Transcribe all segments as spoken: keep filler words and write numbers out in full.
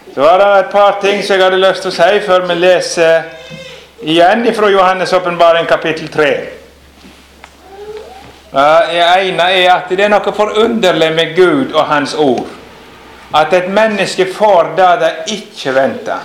Så var det et par ting som jeg hadde lyst til å si før vi leser igjen fra Johannes åpenbaring kapittel tre. Det ene er at det er noe forunderlig med Gud og hans ord. At et menneske får det det ikke venter.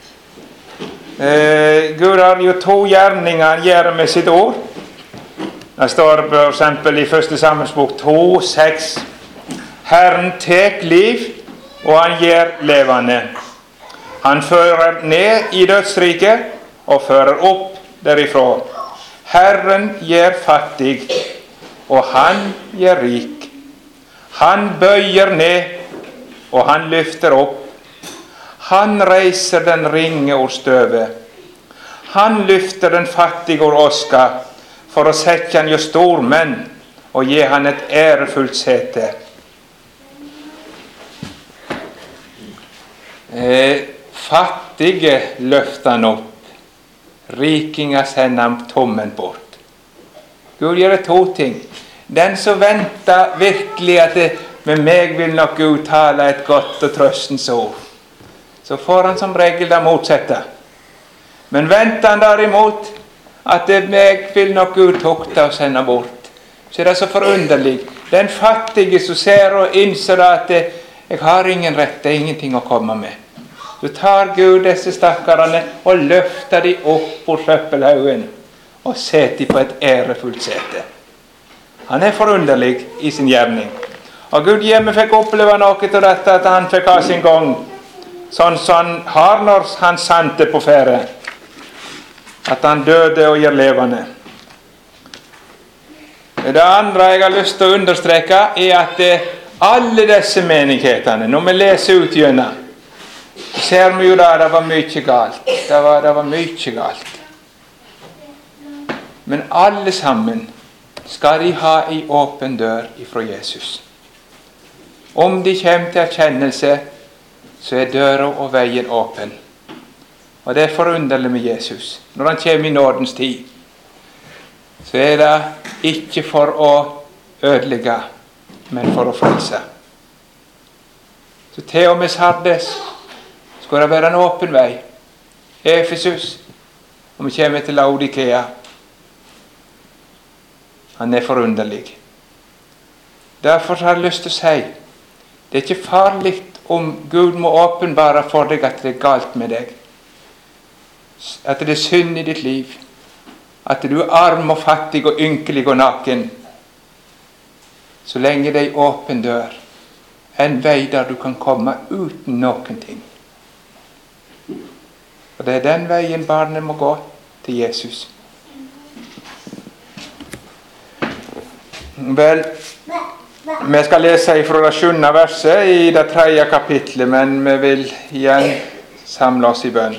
Eh, Gud har jo to gjerninger han gjør med sitt ord. Det står for eksempel i første Samuels bok to, seks. Herren tek liv, og han gjør levende. Han fører ned i dødsriket, og fører opp derifra. Herren gjør fattig, og han gjør rik. Han bøyer ned, og han lyfter opp. Han reiser den ringe ord støvet. Han lyfter den fattige ord åska, for å sette han jo stormenn, og gi han et ærefullt sete. Eh, fattige løfter han opp, rikinger sender han tommen bort. Gud gjør to ting. Den som venter virkelig at det, med meg vil nok Gud tale et godt og trøstens ord, så får han som regel det motsatte. Men venter han derimot at det meg vil nok Gud tukte og sende bort, så er det så forunderlig. Den fattige som ser og innser at det, jeg har ingen rett, det er ingenting å komme med. Så tar Gud disse stakkarene og løfter de opp på søppelhaugen og setter de på et ærefullt sete. Han er forunderlig i sin gjerning. Og Gud hjemme fikk oppleve noe til dette, at han fikk ha sin gang, sånn som han har når han sandte på fære, at han døde og gjør levende. Det andre jeg har lyst til å understreke er at alle disse menighetene, når vi leser ut gjennom, ser vi jo da det var mye galt. Det var, det var mye galt. Men alle sammen skal de ha en åpen dør ifra Jesus. Om de kommer til erkjennelse, så er døra og veien åpen. Og det er forunderlig med Jesus. Når han kommer i nådens tid, så er det ikke for å ødelegge, men for å frelse. Så til og med Sardes skal det være en åpen vei. Efesus, og vi kommer til Laodikea. Han er forunderlig. Derfor har jeg lyst til å si, det er ikke farlig om Gud må åpenbare for deg at det er galt med deg. At det er synd i ditt liv. At du er arm og fattig og ynkelig og naken. Så lenge det er åpen dør. En vei der du kan komme uten noen ting. Og det er den veien barnet må gå til Jesus. Vel, vi skal lese fra det sjuende verset i det tredje kapitlet, men vi vil igjen samle oss i bønn.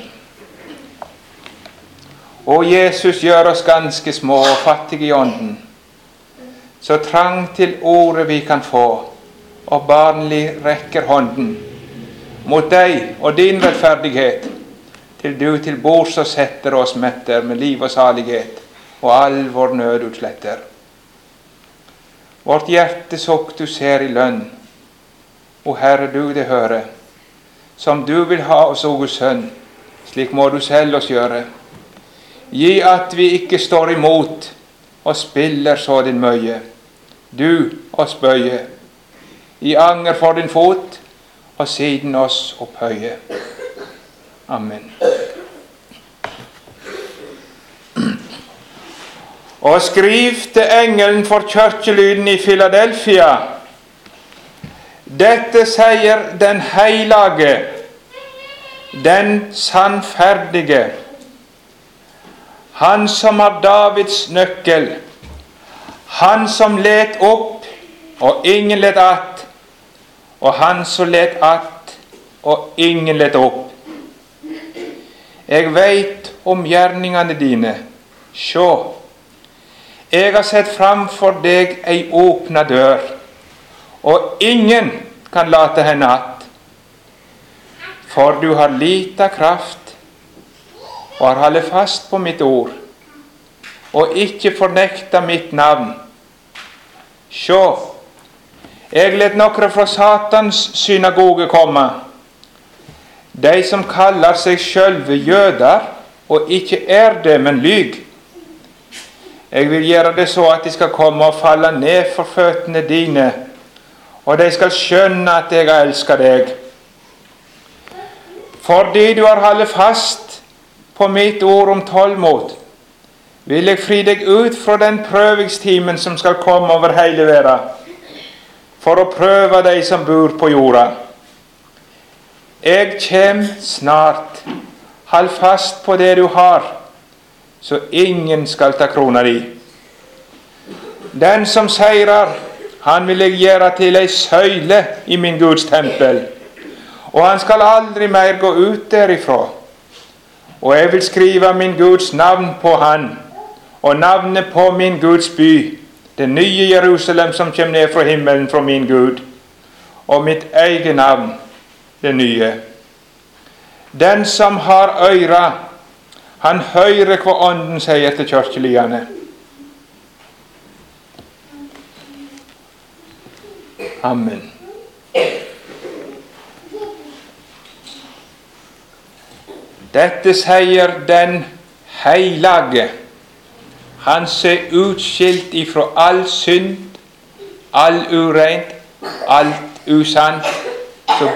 Og Jesus gjør oss ganske små og fattige i ånden, så trang til ordet vi kan få, og barnlig rekker hånden mot deg og din rettferdighet, til du til bords og setter oss metter med liv og salighet, og all vår nød utsletter. Vårt hjerte sukk du ser i lønn, og Herre du det hører, som du vil ha oss og Guds sønn, slik må du selv oss gjøre. Gi at vi ikke står imot, og spiller så din møye, du oss bøye, i anger for din fot, og siden oss opphøye. Amen. Og skriv til engelen for kirkelyden i Philadelphia. Dette sier den hellige, den sannferdige, han som har Davids nøkkel, han som let opp, og ingen let att, og han som let att, og ingen let opp. Jeg vet om gjerningene dine. Sjå, jeg har sett fram for deg ei åpna dør, og ingen kan late henne att. For du har lita kraft, og har holdt fast på mitt ord, og ikke fornekta mitt navn. Sjå, jeg let nokre fra Satans synagoge komme. De som kaller seg sjølve jøder, og ikke er det, men lyg. Jeg vil gjøre det så at de skal komme og falle ned for føttene dine, og de skal skjønne at jeg elsker deg. Fordi du har holdt fast på mitt ord om tålmod, vil jeg fri deg ut fra den prøvingstimen som skal komme over hele verden, for å prøve de som bor på jorda. Jeg kjem snart. Hold fast på det du har, så ingen skal ta krona di. Den som seirer, han vil jeg gjøre til ei søyle i min Guds tempel, og han skal aldri mer gå ut derifra. Og jeg vil skrive min Guds navn på han, og navnet på min Guds by, det nye Jerusalem som kommer ned fra himmelen fra min Gud, og mitt eget navn, det nye. Den som har øyra, han hører hva ånden sier til kirkeliene. Amen. Dette sier den heilage, han som er utskilt ifra all synd, all ureint, alt usant, så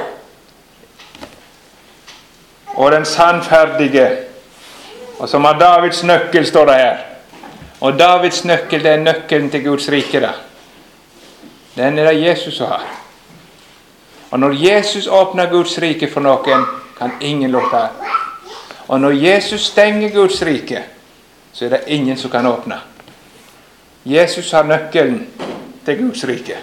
og den sannferdige, og som har Davids nøkkel, står det her. Og Davids nøkkel, det er nøkkelen til Guds rike da. Den er det Jesus som har. Og når Jesus åpner Guds rike for noen, kan ingen lukke. Og når Jesus stenger Guds rike, så er det ingen som kan åpne. Jesus har nøkkelen til Guds rike.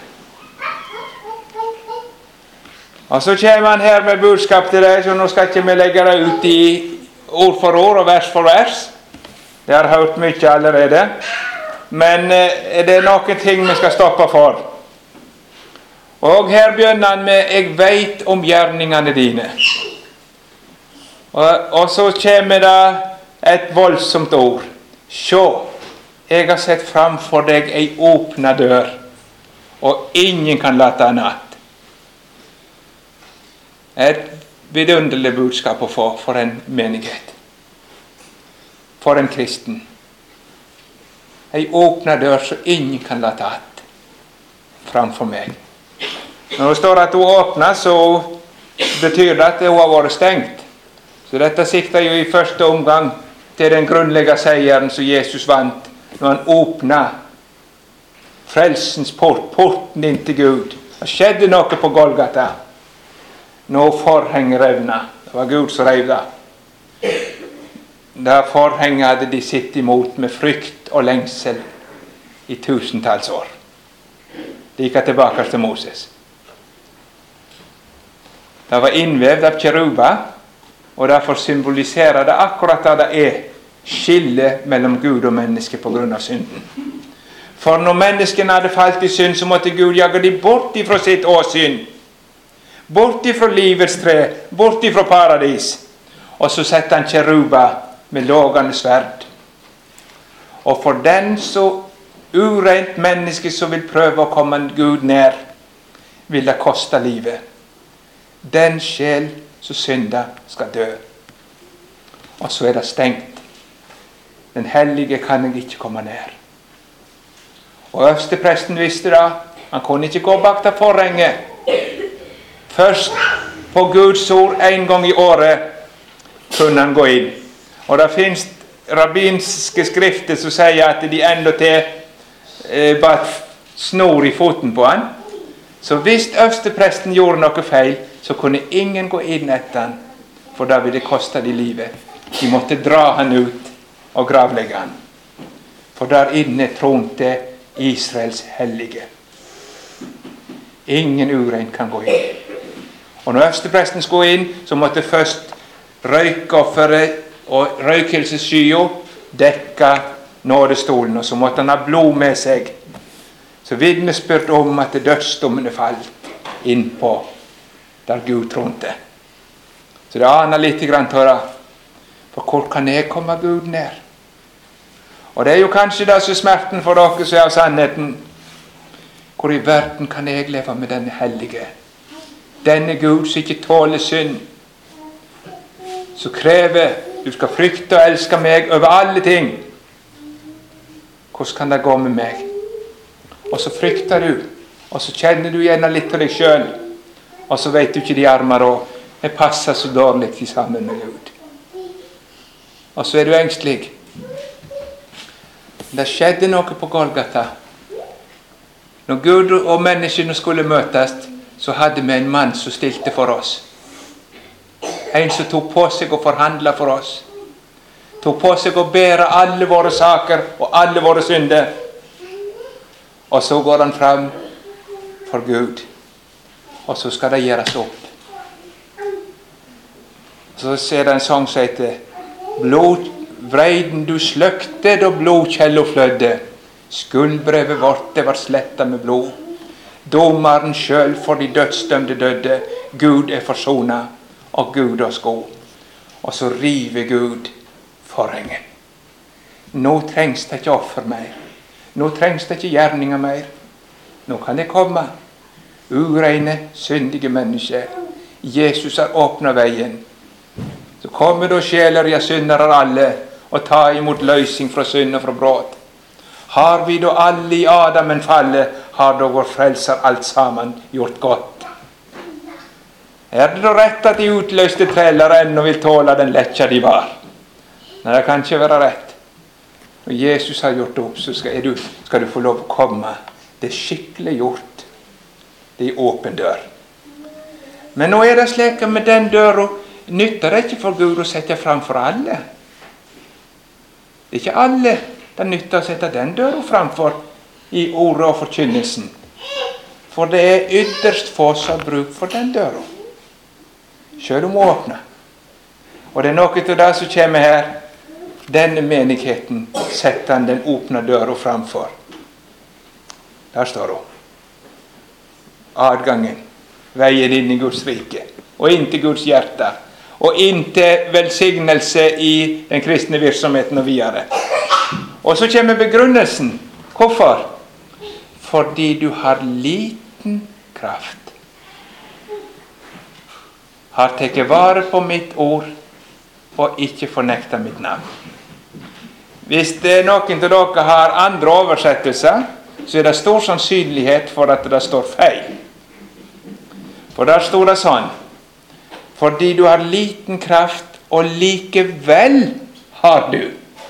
Og så kommer han her med budskap til deg, så nå skal ikke vi legge det ut i ord for ord og vers for vers. Det har hørt mye allerede. Men eh, det er noen ting vi skal stoppe for. Og her begynner han med, jeg vet om gjerningene dine. Og, og så kommer det et voldsomt ord. Sjå, jeg har sett fram for deg ei åpna dør, og ingen kan late han natt. Et vidunderlig budskap å få for en menighet, for en kristen. Ei åpna dør så ingen kan la tatt framfor meg. Når det står at hun åpner, så betyr det at hun har vært stengt. Så dette sikter jo i første omgang til den grunnleggende seieren som Jesus vant, når han åpnet frelsens port, porten inn til Gud. Det skjedde noe på Golgata. Når forhenget revna, det var Gud som rev det. Da forhenget hadde de sitt imot med frykt og lengsel i tusentalls år. Like tilbake til Moses. Det var innvevd av keruber, og derfor symboliserer det akkurat det det er, skille mellom Gud og menneske på grunn av synden. For når menneskene hadde falt i synd, så måtte Gud jage dem bort ifra sitt åsyn. Bort ifra livets tre, bort ifra paradis. Og så setter han keruber med lågende sverd. Og for den så ureint menneske som vil prøve å komme Gud nær, vil det koste livet. Den sjel som synder skal dø. Og så er det stengt. Den hellige kan jeg ikke komme nær. Og øverstepresten visste det. Han kunne ikke gå bak til forhenget. Først på Guds ord en gang i året kunne han gå inn. Og det finnes rabbinske skrifter som sier at de enda til eh, bare snor i foten på han. Så hvis øverstepresten gjorde noe feil, så kunne ingen gå inn etter han, for da ville det koste de livet. De måtte dra han ut og gravlegge han. For der inne tronte Israels hellige. Ingen urein kan gå inn. Og når øverstepresten skulle inn, så måtte først røykofferet og røykelsesskya dekke nådestolen, og så måtte han ha blod med seg. Så vitnesbyrd om at dødsdommen er falt inn på der Gud tronte. Så det aner litt grann til det. For hvor kan jeg komme Gud nær? Og det er jo kanskje det som er smerten for dere som er av sannheten. Hvor i verden kan jeg leve med denne hellige? Denne Gud som ikke tåler synd. så krever du skal frykte og elske meg over alle ting. Hvordan kan det gå med meg? Og så frykter du, og så kjenner du gjerne litt til deg selv, og så vet du ikke de armer og det passer så dårlig sammen med Gud. Og så er du engstelig. Det skjedde noe på Golgata. Når Gud og menneskene skulle møtes, så hadde vi en mann som stilte for oss. En som tok på seg å forhandle for oss. Tok på seg å bære alle våre saker og alle våre synder. Og så går han fram for Gud. Og så skal det gjøres opp. Så ser det en sang som heter Blod, vreiden du sløkte da blodkjello flødde. Skuldbrevet vårt det var sletta med blod. Domaren sjøl for de dødsdømte døde. Gud er forsona, og Gud oss god. Og så river Gud forhenget. Nå trengs det ikke offer mer. Nå trengs det ikke gjerninger mer. Nå kan det komme ureine, syndige mennesker. Jesus har åpnet veien. Så kommer da sjeler, ja syndere alle, og ta imot løsning fra synd og fra brot. Har vi da alle i Adam en falle, har da vår frelser alt sammen gjort godt. Er det da rett at de utløste treller ennå vil tåle den letja de var? Nei, det kan ikke være rett. Når Jesus har gjort opp, så skal du, skal du få lov å komme. Det er skikkelig gjort. Det er åpen dør. Men nå er det slik med den døra, nytter det ikke for Gud å sette fram for alle. Det er ikke alle det nytter å sette den døra framfor i ordet og forkynnelsen. For det er ytterst få som har bruk for den døra. Selv om å åpne. Og det er noe til det som kommer her. Denne menigheten setter han den åpne døra framfor. Der står hun. Adgangen. Veien inn i Guds rike. Og inn til Guds hjerte. Og inn til velsignelse i den kristne virksomheten og videre. Og så kommer begrunnelsen. Hvorfor? Fordi du har liten kraft. Har tatt vare på mitt ord og ikke fornekta mitt navn. Hvis det er noen til dere har andre oversettelser, så er det stor sannsynlighet for at det står feil. For der står det sånn: fordi du har liten kraft, og likevel har du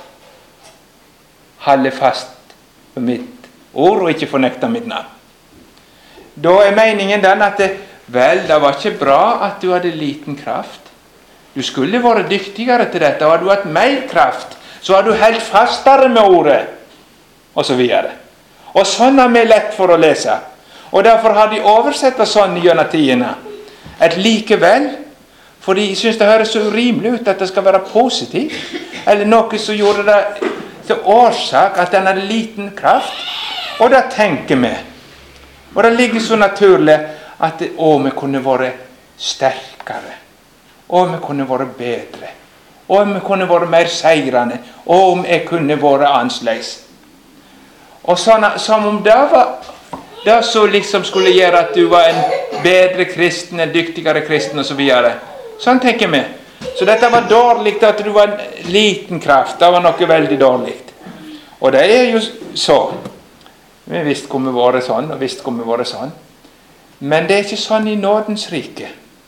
holde fast på mitt ord og ikke fornekta mitt navn. Da er meningen den at det, vel, det var ikke bra at du hadde liten kraft. Du skulle vært dyktigere til dette, og hadde du hatt mer kraft, så har du helt fastere med ordet, og så videre. Og sånn er vi lett for å lese. Og derfor har de oversett sånn gjennom tidene. Et likevel, for de synes det høres så urimelig ut at det skal være positivt, eller noe som gjorde det til årsak at den hadde liten kraft. Og da tenker vi, og det ligger så naturlig at det, å, vi kunne vært sterkere, og vi kunne vært bedre, og vi kunne vært mer seirende, og om jeg kunne vært annerledes. Og sånn, som om det var det som liksom skulle gjøre at du var en bedre kristen, en dyktigere kristen og så videre. Sånn tenker vi. Så dette var dårlig, at du var en liten kraft. Det var noe veldig dårlig. Og det er jo så. Vi visste hvor vi var sånn, og visste hvor vi var sånn. Men det er ikke sånn i nådens rike.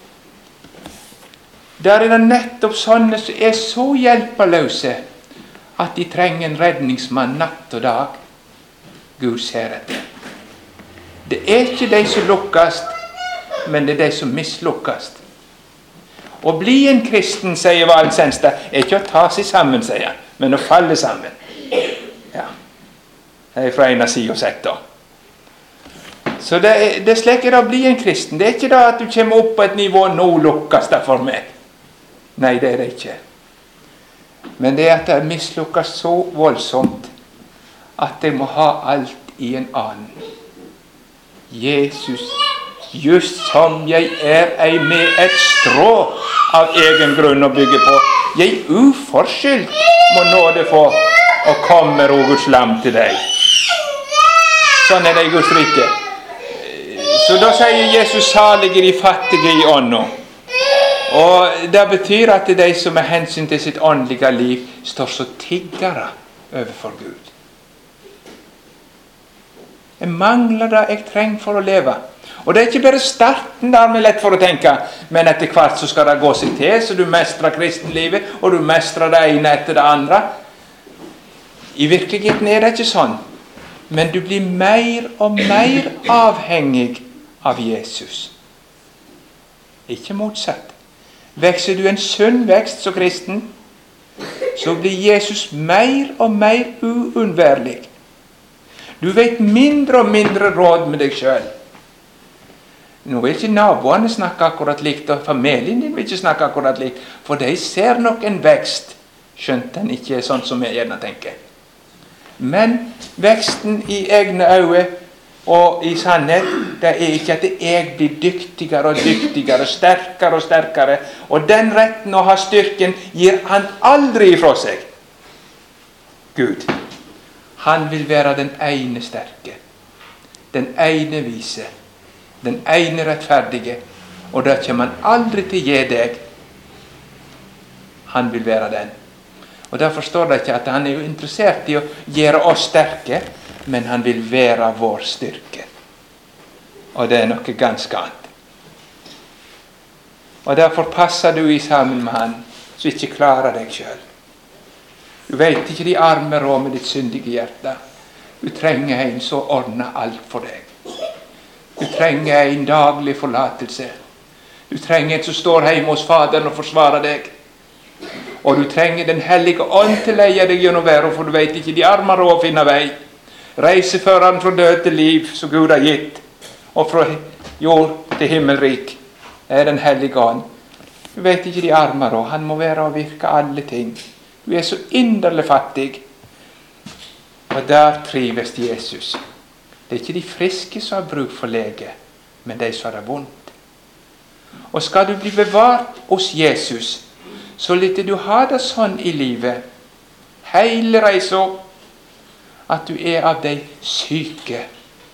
Der er det nettopp sånne som er så hjelpeløse at de trenger en redningsmann natt og dag. Gud ser etter. Det er ikke de som lukkes, men det er de som mislukkes. Å bli en kristen, sier Valsenstad, er ikke å ta seg sammen, sier han, men å falle sammen. Ja. Det er fra en av siden sett da. Så det er, det er slik er det å bli en kristen. Det er ikke da at du kommer opp på et nivå, nå lukkes det for meg. Nei, det er det ikke. Men det er at det mislukkes så voldsomt at jeg må ha alt i en annen. Jesus, just som jeg er ei med et strå av egen grunn å bygge på. Jeg uforskyldt må nåde få og kommer o Guds lam til deg. Sånn er det i Guds rike. Så da sier Jesus, salige de fattige i ånden. Og det betyr at de som med hensyn til sitt åndelige liv står så tiggere overfor Gud. Jeg mangler det jeg trenger for å leve. Og det er ikke bare starten der vi er lett for å tenke, men etter hvert så skal det gå seg til, så du mestrer kristenlivet, og du mestrer det ene etter det andre. I virkeligheten er det ikke sånn, men du blir mer og mer avhengig av Jesus. Ikke motsatt. Vekser du en sunn vekst som kristen, så blir Jesus mer og mer uunnværlig. Du vet mindre og mindre råd med deg selv. Nå vil ikke naboene snakke akkurat likt, og familien din vil ikke snakke akkurat likt, for de ser nok en vekst, skjønt den ikke er sånn som jeg gjerne tenker. Men veksten i egne øyne og i sannhet, det er ikke at jeg blir dyktigere og dyktigere, sterkere og sterkere, og den retten å ha styrken gir han aldri ifra seg. Gud, han vil være den ene sterke, den ene vise, den ene rettferdige, og det kommer han aldri til å gi deg. Han vil være den. Og da forstår jeg ikke at han er jo interessert i å gjøre oss sterke, men han vil være vår styrke. Og det er noe ganske annet. Og derfor passer du i sammen med han, så ikke klarer deg selv. Du vet ikke de arme råd med ditt syndige hjerte. Du trenger en som ordner alt for deg. Du trenger en daglig forlatelse. Du trenger en som står hjemme hos Faderen og forsvarer deg. Og du trenger den hellige ånd til å leie deg gjennom verden, for du vet ikke de arme råd å finne vei. Reiseføreren fra død til liv, som Gud har gitt, og fra jord til himmelrik, er den hellige ånd. Du vet ikke de arme råd. Han må være og virke alle ting. Du er så inderlig fattig. Og der trives Jesus. Det er ikke de friske som har bruk for lege, men de som har det vondt. Og skal du bli bevart hos Jesus, så lytter du ha det sånn i livet, hele reisa, at du er av de syke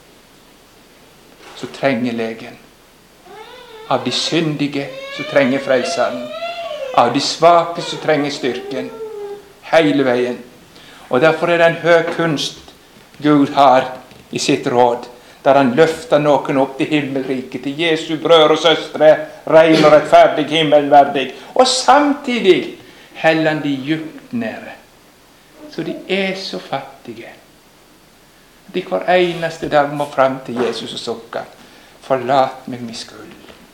som trenger legen, av de syndige som trenger frelseren, av de svake som trenger styrken, hele veien. Og derfor er det en høy kunst Gud har i sitt råd, der han løfter noen opp til himmelriket, til Jesu brødre og søstre, ren og rettferdig, himmelverdig, og samtidig heller han de djupt nede. Så de er så fattige. De hver eneste dag må frem til Jesus og sukke: forlat meg min skyld.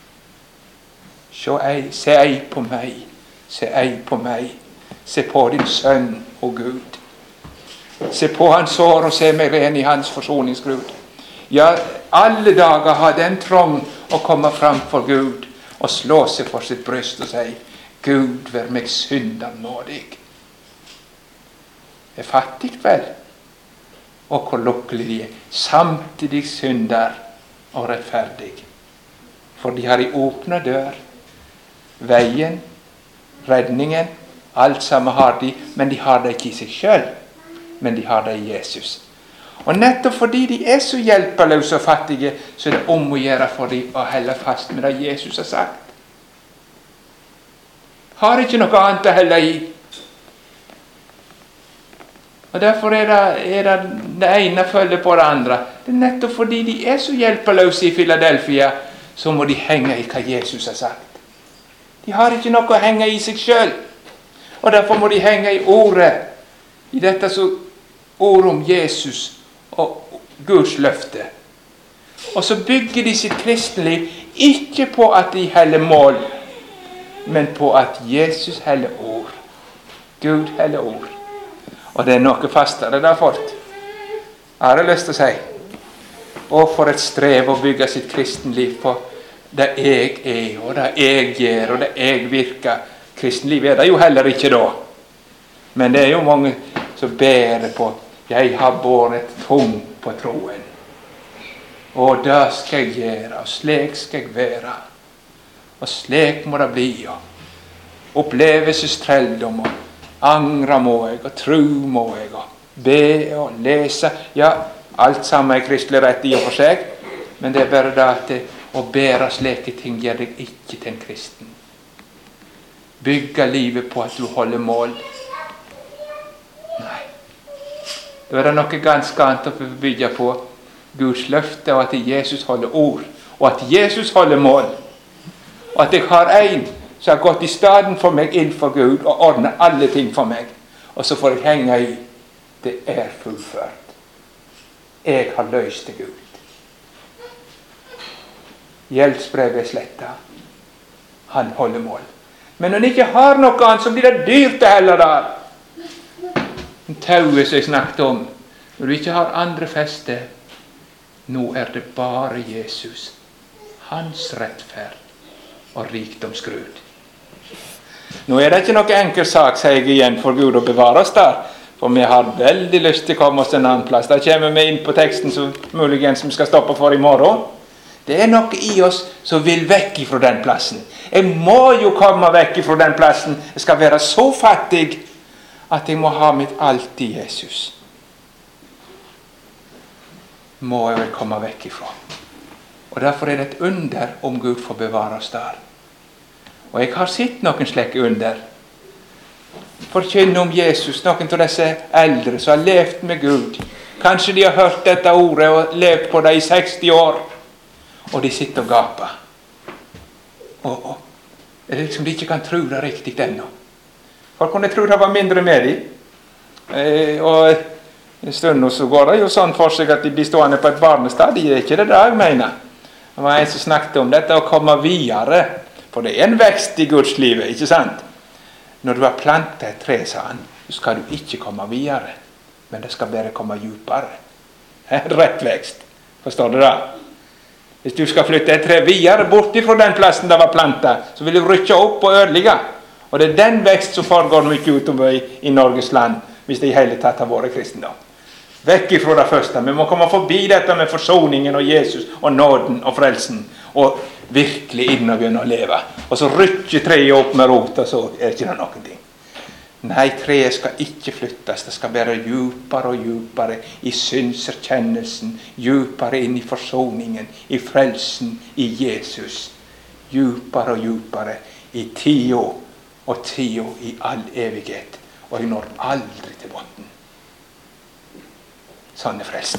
Se ei, se ei på meg, se ei på meg, se på din sønn og Gud. Se på hans sår og se meg ren i hans forsoningsgrud. Ja, alle dager har den trong å komme fram for Gud og slå seg for sitt bryst og si: Gud, vær meg synder nådig. Det er fattig vel, og hvor lukkelig de er, samtidig synder og rettferdig. For de har i åpne dør, veien, redningen, alt sammen har de, men de har det ikke i seg selv, men de har det i Jesus. Og nettopp fordi de er så hjelpeløse og fattige, så er det om å gjøre for dem å holde fast med det Jesus har sagt. Har ikke noe annet å holde i. Og derfor er det, er det det ene følger på det andre. Det er nettopp fordi de er så hjelpeløse i Philadelphia, så må de henge i hva Jesus har sagt. De har ikke noe å henge i seg selv. Og derfor må de henge i ordet, i dette så ord om Jesus og Guds løfte. Og så bygger de sitt kristenliv ikke på at de heller mål, men på at Jesus heller ord. Gud heller ord. Og det er noe fastere det har fått. Jeg har lyst til å si, og for et strev å bygge sitt kristenliv på det jeg er, og det jeg gjør, og det jeg virker. Kristenliv er det jo heller ikke da. Men det er jo mange som bærer på: jeg har båret tungt på troen. Og det skal jeg gjøre, og slik skal jeg være. Og slik må det bli, og opplevelsestrelldom, og angre må jeg, og tro må jeg, og be og lese. Ja, alt sammen er kristelig rett i og for seg, men det er bare det at det, å bære slike ting gjør deg ikke til en kristen. bygge livet på at du holder mål. Nei. Da er det noe ganske annet å bygge på Guds løfte, og at Jesus holder ord, og at Jesus holder mål, og at jeg har en som har gått i stedet for meg inn for Gud og ordnet alle ting for meg, og så får jeg henge i det er fullført. Jeg har løst det Gud. Gjeldsbrevet er sletta. Han holder mål. Men når han ikke har noe annet, så blir det dyrt det heller der. Tauet som jeg snakket om, når du ikke har andre feste, nå er det bare Jesus, hans rettferd og rikdomsgrud. Nå er det ikke noe enkel sak, sier jeg igjen, for Gud å bevare oss der, for vi har veldig lyst til å komme oss til en annen plass. Da kommer vi inn på teksten som muligens vi skal stoppe for i morgen. Det er noe i oss som vil vekk fra den plassen. Jeg må jo komme vekk fra den plassen. Jeg skal være så fattig at jeg må ha mitt alt i Jesus. Må jeg vel komme vekk ifra. Og derfor er det et under om Gud får bevare oss der. Og jeg har sett noen slike under. Forkynne om Jesus, noen av disse eldre som har levd med Gud. Kanskje de har hørt dette ordet og levd på det i seksti år. Og de sitter og gaper. Og, og det er liksom de ikke kan tro det riktig ennå. Folk kunne tro det var mindre med dem. Eh, og en stund så går det jo sånn for seg at de blir stående på et barnestadie. Det er ikke det det jeg mener. Det var en som snakket om dette å komme videre. For det er en vekst i Guds livet, ikke sant? Når du har plantet et tre, sa han, så skal du ikke komme videre. Men det skal bare komme djupere. Rett vekst. Forstår du det? Hvis du skal flytte et tre videre bort fra den plassen det var plantet, så vil du rykke opp og ødelegge. Og det er den vekst som foregår mye utover i, i Norges land, hvis det i hele tatt har vært kristendom. Vekk ifra det første. Vi må komme forbi dette med forsoningen og Jesus og nåden og frelsen, og virkelig inn og begynne å leve. Og så rykker treet opp med rot, og så er det ikke det noen ting. Nei, treet skal ikke flyttes. Det skal være djupere og djupere i synserkjennelsen, djupere inn i forsoningen, i frelsen, i Jesus. Djupere og djupere i tida og tida i all evighet. Og jeg når aldri til bunnen. Sånn er frelsen.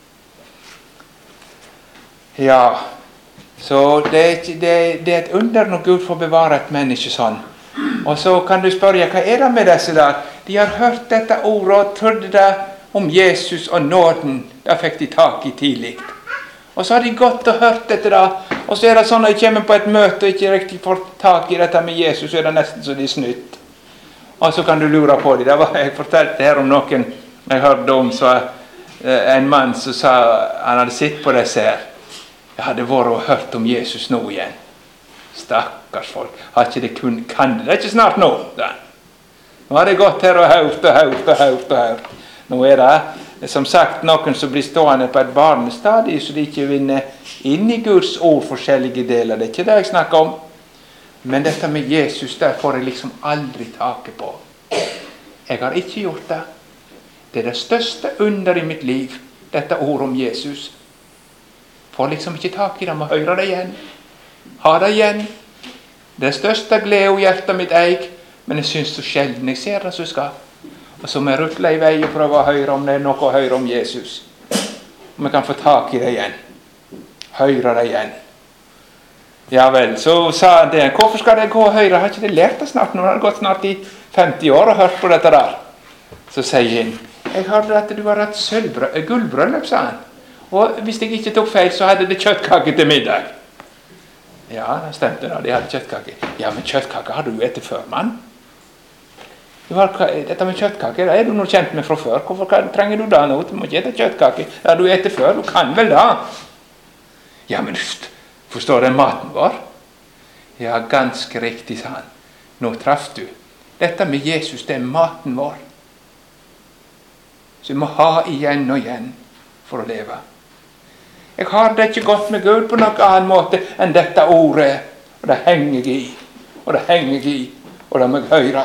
Ja, så det er, det, det er et under når Gud får bevare et menneske sånn. Og så kan du spørre, hva er det med disse der? De har hørt dette ordet og trodde det om Jesus og nåden. Det fikk de tak i tidlig. Og så har de gått og hørt dette da. Og så er det sånn at de kommer på et møte og ikke riktig får tak i dette med Jesus, så er det nesten så de er snytt. Og så kan du lure på dem. Det var, jeg fortalte her om noen jeg hørte om, så en mann som sa, han hadde sett på disse her. Jeg hadde vært og hørt om Jesus nå igjen. Stakkars folk. Har ikke det kun, kan det ikke snart nå? Da. Nå har det gått her og hørt og hørt og hørt og hørt. Nå er det, som sagt, noen som blir stående på et barnestadie, så de ikke vinner inn i Guds ord forskjellige deler. Det er ikke det jeg snakker om. Men dette med Jesus, der får jeg liksom aldri taket på. Jeg har ikke gjort det. Det er det største under i mitt liv, dette ord om Jesus. Får liksom ikke tak i det, må høre det igjen. Ha det igjen. Det er største glede og hjertet mitt eig, men jeg synes så sjelden jeg ser det som skal. Og så må jeg rutle i vei og prøve å høre om det er noe å høre om Jesus. Om jeg kan få tak i det igjen. Høre det igjen. Ja vel, så sa han det. Hvorfor skal jeg gå og høre? Har ikke det lært det snart? Nå har det gått snart i femti år og hørt på dette der. Så sier han, jeg hørte at du har hatt sølvbrød, gullbrølløp, sa han. Og hvis jeg ikke tok feil, så hadde det kjøttkake til middag. Ja, det stemte da, de hadde kjøttkake. Ja, men kjøttkake har du jo etter før, mann. Du har, dette med kjøttkake, det er du noe kjent med fra før. Hvorfor trenger du da noe? Du må ikke ete kjøttkake. Ja, du etter før, du kan vel da. Ja, men forstår du maten vår? Ja, ganske riktig, sa han. Nå traff du. Dette med Jesus, det er maten vår. Så vi må ha igjen og igjen for å leve. Jeg har det ikke godt med Gud på noen annen måte enn dette ordet. Og det henger jeg i. Og det henger jeg i. Og det må jeg høre.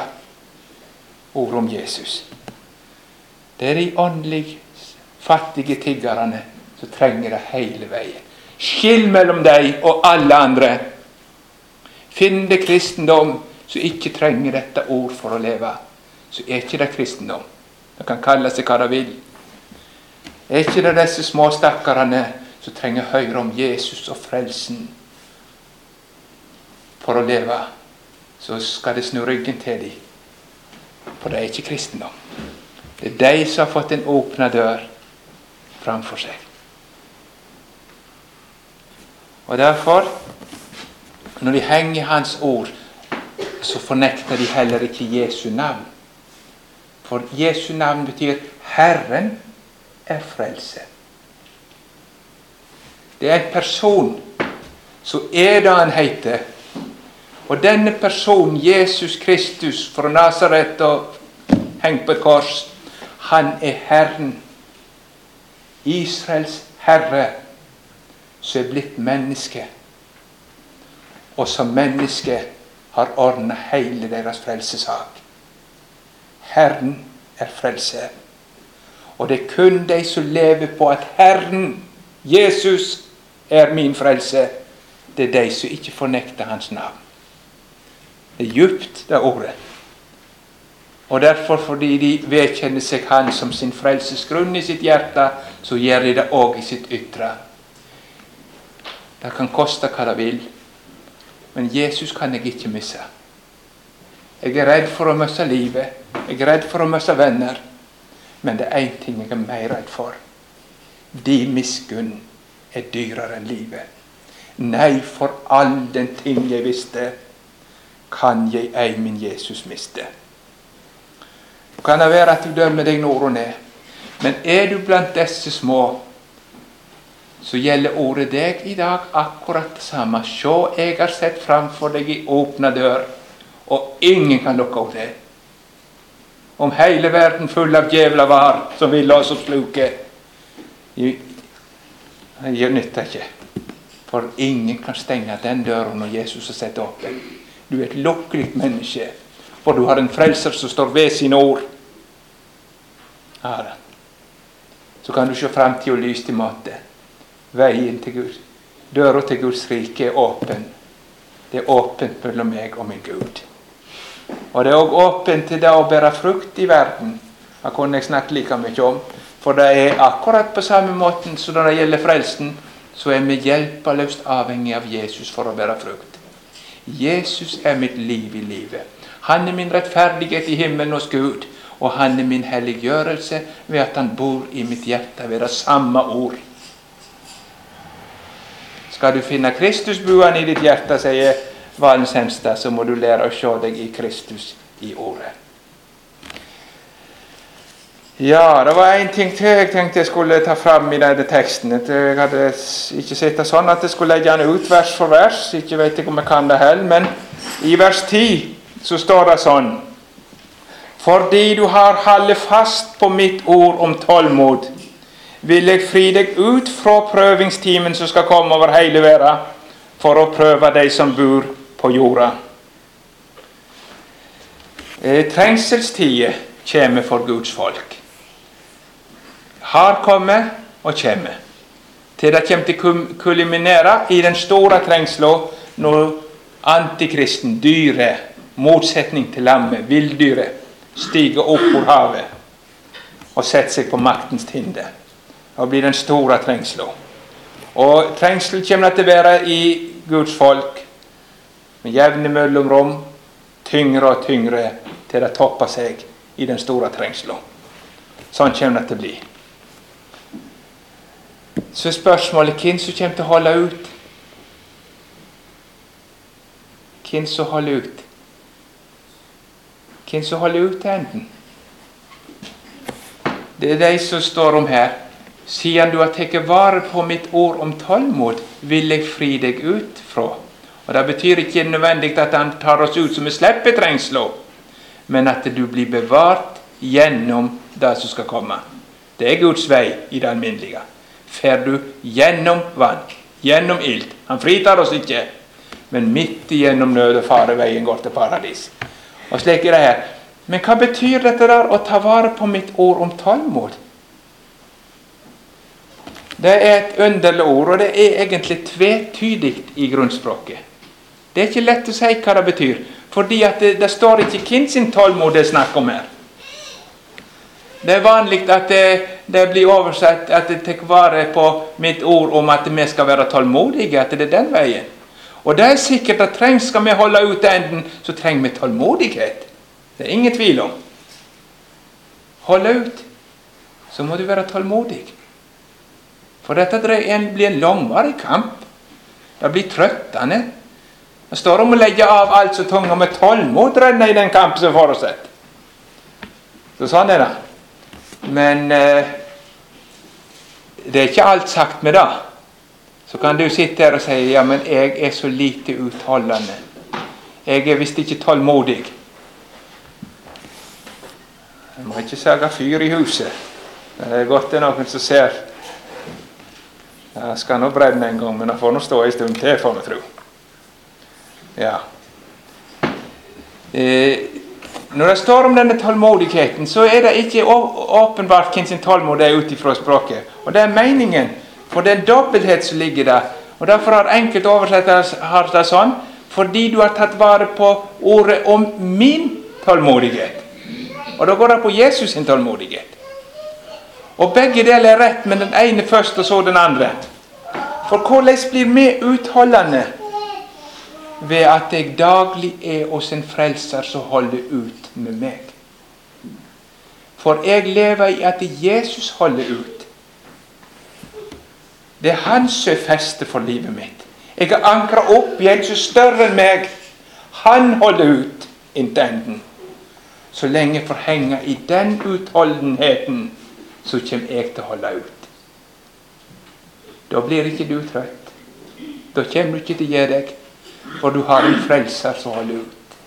Ord om Jesus. Det er de åndelige, fattige tiggerne som trenger det hele veien. Skill mellom deg og alle andre. Finn det kristendom som ikke trenger dette ord for å leve, så er ikke det kristendom. Det kan kalle seg hva det vil. Er ikke det disse små stakkarene som trenger høre om Jesus og frelsen for å leve, så skal det snu ryggen til dem. For det er ikke kristendom. Det er de som har fått en åpnet dør framfor seg. Og derfor, når de henger i hans ord, så fornekter de heller ikke Jesu navn. For Jesu navn betyr Herren er frelse. Det er en person, så er det han heter. Og denne personen, Jesus Kristus fra Nazaret og hengt på et kors, han er Herren. Israels Herre, som er blitt menneske. Og som menneske har ordnet hele deres frelsesak. Herren er frelse. Og det er kun de som lever på at Herren, Jesus, er min frelse. Det er de som ikke fornekter hans navn. Det er djupt, det ordet. Og derfor, fordi de vedkjenner seg han som sin frelsesgrunn i sitt hjerte, så gjør de det også i sitt ytre. Det kan koste hva det vil, men Jesus kan jeg ikke misse. Jeg er redd for å miste livet, jeg er redd for å miste venner, men det er en ting jeg er mer redd for. Din miskunn er dyrere enn livet. Nei, for all den ting jeg visste, kan jeg ei min Jesus miste. Kan det være at du dømmer deg nord og ned, men er du blant disse små, så gjelder ordet deg i dag akkurat det samme. Se, jeg har sett framfor deg i åpne dør, og ingen kan lukke opp det. Om hele verden full av djevler var, som vil oss oppsluke, det nytter ikke. For ingen kan stenge den døren når Jesus har sett åpen. Du er et lukkelig menneske, for du har en frelser som står ved sine ord. Ja, så kan du se fremtid og lys til måte. Veien til Gud, døra til Guds rike er åpen. Det er åpent mellom meg og min Gud. Og det er også åpent til det å bære frukt i verden. Det kunne jeg snakke like mye om. For det er akkurat på samme måten som når det gjelder frelsen, så er vi hjelpeløst avhengig av Jesus for å bære frukt. Jesus er mitt liv i livet. Han er min rettferdighet i himmelen hos Gud, og han er min helliggjørelse ved at han bor i mitt hjerte ved det samme ord. Skal du finne Kristus buende i ditt hjerte, sier Valens Hemstad, så må du lære å se deg i Kristus i ordet. Ja, det var en ting til jeg tenkte jeg skulle ta fram i denne teksten. Jeg hadde ikke sett det sånn at jeg skulle legge den ut vers for vers. Ikke vet jeg om jeg kan det heller, men i vers ti så står det sånn: fordi du har holdt fast på mitt ord om tålmod, vil jeg fri deg ut fra prøvingstimen som skal komme over hele verden, for å prøve de som bor på jorda. Eh, trengselstider kommer for Guds folk. Har kommet og kommer. Til det kommer til å kulminere i den store trengselen når antikristen, dyret, motsetning til lammet, villdyret, stiger opp på havet og setter seg på maktens tinde. Og blir den store trengselen. Og trengsel kommer til å være i Guds folk med jevne mellomrom, tyngre og tyngre, til det topper seg i den store trengselen. Sånn kommer det til å bli. Så spørsmålet, hvem som kommer til å holde ut? Hvem som holder ut? Hvem som holder ut til enden? Det er de som står om her. Siden du har tatt vare på mitt ord om tålmod, vil jeg fri deg ut fra. Og det betyr ikke nødvendig at han tar oss ut som vi slipper trengsler, men at du blir bevart gjennom det som skal komme. Det er Guds vei i det alminnelige. Fer du gjennom vann, gjennom ild. Han fritar oss ikke, men midt igjennom nød og fare veien går til paradis. Og slik er det her. Men hva betyr dette der, å ta vare på mitt ord om tålmod? Det er et underlig ord, og det er egentlig tvetydig i grunnspråket. Det er ikke lett å si hva det betyr, Fordi at det, det står ikke hvem sin tålmod det er snakk om her. Det er vanlig at det, det blir oversett at det tar vare på mitt ord om at vi skal være tålmodige, at det er den veien. Og det er sikkert at trengs, skal vi holde ut enden, så trenger vi tålmodighet. Det er ingen tvil om. Holde ut, så må du være tålmodig. For dette blir en langvarig kamp. Det blir trøttende. Det står om å legge av alt så tungt og med tålmod renne i den kamp som forutsett. Så sånn er det. Men eh, det er ikke alt sagt med det. Så kan du sitte her og si, ja, men jeg er så lite utholdende. Jeg er visst ikke tålmodig. Jeg må ikke sage fyr i huset. Det er godt det er noen som ser. Jeg skal nå brenne en gang, men jeg får nå stå en stund til, for meg tro. Ja. Eh, når det står om denne tålmodigheten, så er det ikke åpenbart hvem sin tålmod er ut ifra språket. Og det er meningen, for det er en dobbelthet som ligger der. Og derfor har enkelt oversettet har det sånn, fordi du har tatt vare på ordet om min tålmodighet. Og da går det på Jesus sin tålmodighet. Og begge deler er rett, men den ene først og så den andre. For hvordan blir vi utholdende? Ved at jeg daglig er hos en frelser som holder ut med meg. For jeg lever i at Jesus holder ut. Det er hans som er feste for livet mitt. Jeg har ankret opp i en som er større enn meg. Han holder ut inntil enden. Så lenge jeg får henge i den utholdenheten, så kommer jeg til å holde ut. Da blir ikke du trøtt. Da kommer du ikke til å gi deg, for du har en frelser som holder ut.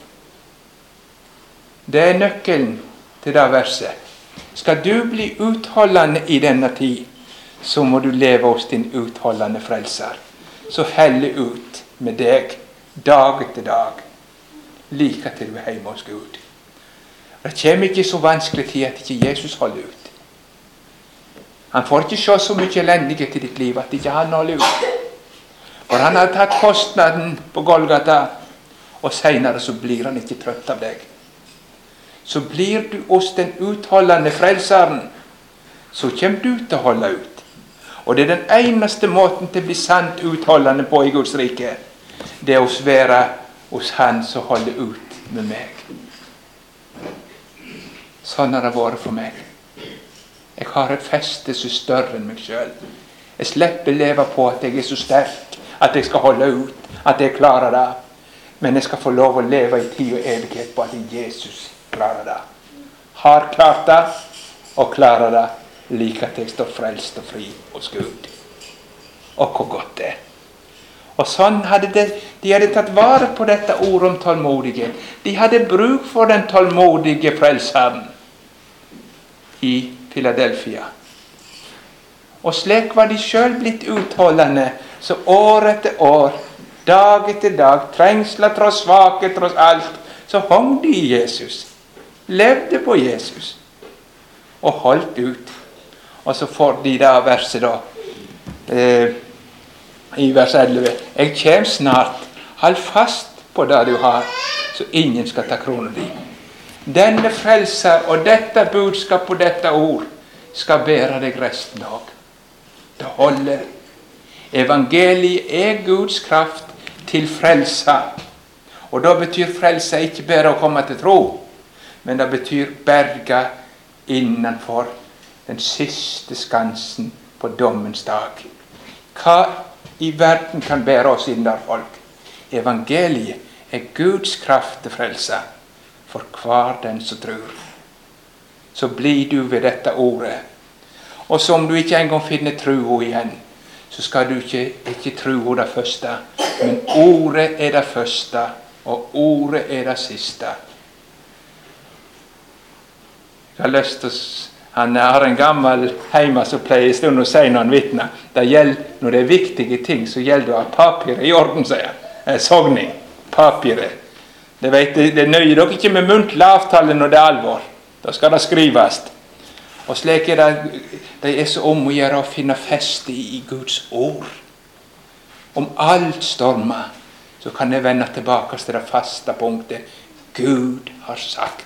Det er nøkkelen til det verset. Skal du bli utholdende i denne tid, så må du leve hos din utholdende frelser. Så helle ut med deg, dag etter dag, like til du er hjemme hos Gud. Det kommer ikke så vanskelig til at ikke Jesus holder ut. Han får ikke se så mye elendighet i ditt liv at ikke han holder ut. For han har tatt kostnaden på Golgata, og senere så blir han ikke trøtt av deg. Så blir du hos den utholdende frelseren, så kommer du til å holde ut. Og det er den eneste måten til å bli sant utholdende på i Guds rike. Det er å være hos han som holder ut med meg. Sånn har det vært for meg. Jeg har et feste som er større enn meg selv. Jeg slipper leve på at jeg er så sterk, at jeg skal holde ut, at jeg klarer det. Men jeg skal få lov å leve i tid og evighet på at Jesus klarer det. Har klart det, og klarer det, like at jeg står frelst og fri hos Gud. Og hvor godt det er. Og sånn hadde de, de hadde tatt vare på dette ordet om tålmodighet. De hadde bruk for den tålmodige frelseren i Philadelphia. Og slik var de selv blitt utholdende, så år etter år, dag etter dag, trengsler tross svakhet, tross alt, så hong de i Jesus. Levde på Jesus. Og holdt ut. Og så får de da verset da, eh, i vers elleve. Jeg kommer snart, hold fast på det du har, så ingen skal ta kronen din. Denne frelser og dette budskap og dette ord skal bære deg resten av. Det holder. Evangeliet er Guds kraft til frelse. Og da betyr frelse ikke bare å komme til tro, men det betyr berga innenfor den siste skansen på dommens dag. Hva i verden kan bære oss inn der, folk? Evangeliet er Guds kraft til frelse for hver den som tror. Så blir du ved dette ordet. Og så om du ikke engang finner tro igjen, så skal du ikke, ikke tro det første. Men ordet er det første, og ordet er det siste. Jeg har lyst til å Han har en gammel heima som pleier stund å si når han vittner. Det gjelder, når det er viktige ting, så gjelder det å ha papiret i orden, sier han. Sogning. Papiret. Det, vet, det nøyer dere ikke med muntlig avtale når det er alvor. Da skal det skrives. Og slik er det, det er så om å gjøre å finne feste i Guds ord. Om alt stormer, så kan jeg vende tilbake til det faste punktet. Gud har sagt.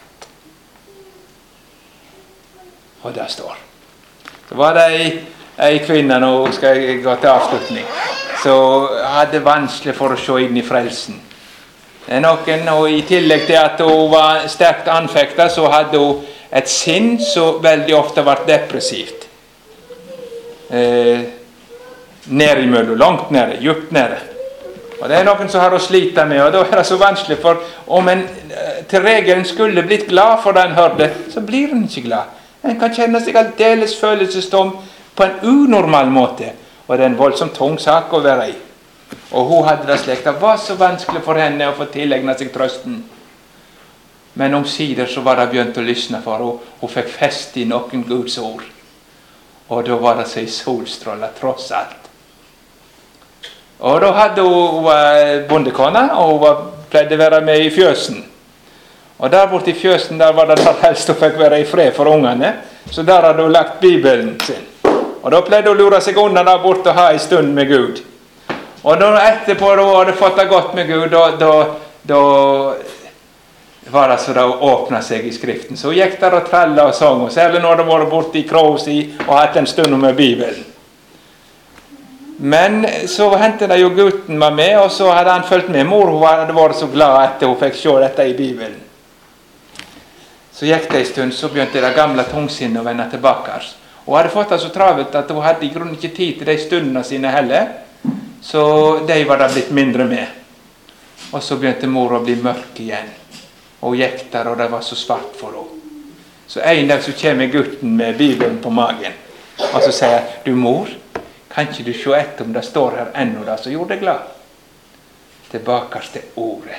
Og det står. Så var det ei, ei kvinne, nå skal jeg gå til avslutning, så hadde vanskelig for å se inn i frelsen. Det er noen, og i tillegg til at hun var sterkt anfektet, så hadde hun et sinn som veldig ofte var depressivt. Eh, nede i møllen, langt nede, djupt nede. Og det er noen som har å slite med, og da er det så vanskelig, for om en til regelen skulle blitt glad for det en hørte, så blir en ikke glad. En kan kjenne seg aldeles følelsestom på en unormal måte, og det er en voldsomt tung sak å være i. Og hun hadde det slik, det var så vanskelig for henne å få tilegnet seg trøsten. Men omsider så var det begynt å lysne for henne, hun fikk fest i noen Guds ord. Og da var det seg solstråler, tross alt. Og da hadde hun, hun var bondekone, og hun var, pleide å være med i fjøsen. Og der borte i fjøsen, der var det der helst hun fikk være i fred for ungene, så der hadde hun lagt Bibelen sin. Og da pleide hun å lure seg unna der borte og ha en stund med Gud. Og da etterpå da hun hadde fått det godt med Gud, da, da, da var det så da hun åpnet seg i skriften. Så hun gikk der og trellet og sang, og særlig når det var borte i Kråsi og hatt en stund med Bibelen. Men så hendte det jo gutten var med, og så hadde han følt med. Mor hun hadde vært så glad etter hun fikk se dette i Bibelen. Så gikk det en stund, så begynte det gamle tungsinnet å vende tilbake. Hun hadde fått det så travelt at hun hadde i grunnen ikke tid til de stundene sine heller, så de var da blitt mindre med. Og så begynte mor å bli mørk igjen. Og hun gikk der, og det var så svart for henne. Så en dag så kommer gutten med Bibelen på magen, og så sier jeg, du mor, kan ikke du se etter om det står her ennå da, så gjorde jeg glad. Tilbake til ordet.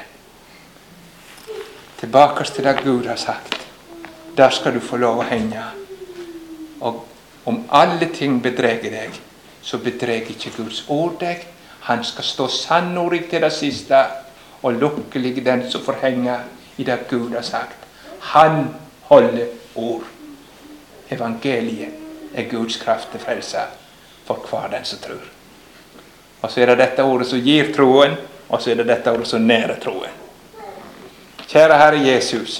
Tilbake til det Gud har sagt. Der skal du få lov å henge. Og om alle ting bedreger deg, så bedreger ikke Guds ord deg. Han skal stå sannordig til det siste, og lukkelig den som får henge i det Gud har sagt. Han holder ord. Evangeliet er Guds kraft til frelse for hver den som tror. Og så er det dette ordet som gir troen, og så er det dette ordet som nærer troen. Kjære Herre Jesus,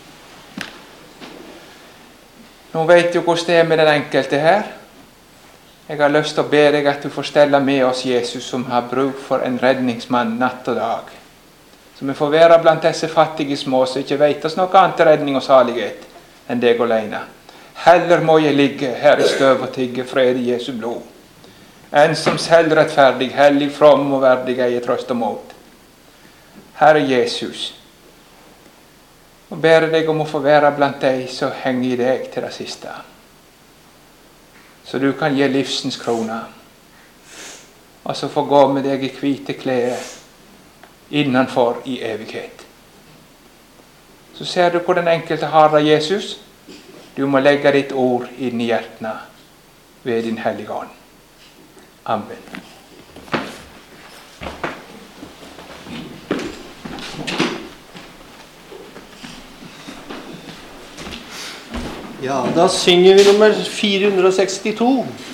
nå vet du hvordan det er med den enkelte her. Jeg har lyst til å be deg at du får stelle med oss Jesus, som har bruk for en redningsmann natt og dag. Så vi får være blant disse fattige små, som ikke vet oss noe annet redning og salighet enn deg alene. Heller må jeg ligge her i støv og tigge fred i Jesu blod, enn som selvrettferdig, hellig, from og verdig eier trøst og mot. Herre Jesus, og ber deg om å få være blant deg som henger i deg til det siste. Så du kan gi livsens krone. Og så få gå med deg i hvite klær innenfor i evighet. Så ser du hvor den enkelte har det, Jesus. Du må legge ditt ord inn i hjertene ved din hellige ånd. Amen. Ja, da synger vi nummer fire hundre og sekstito.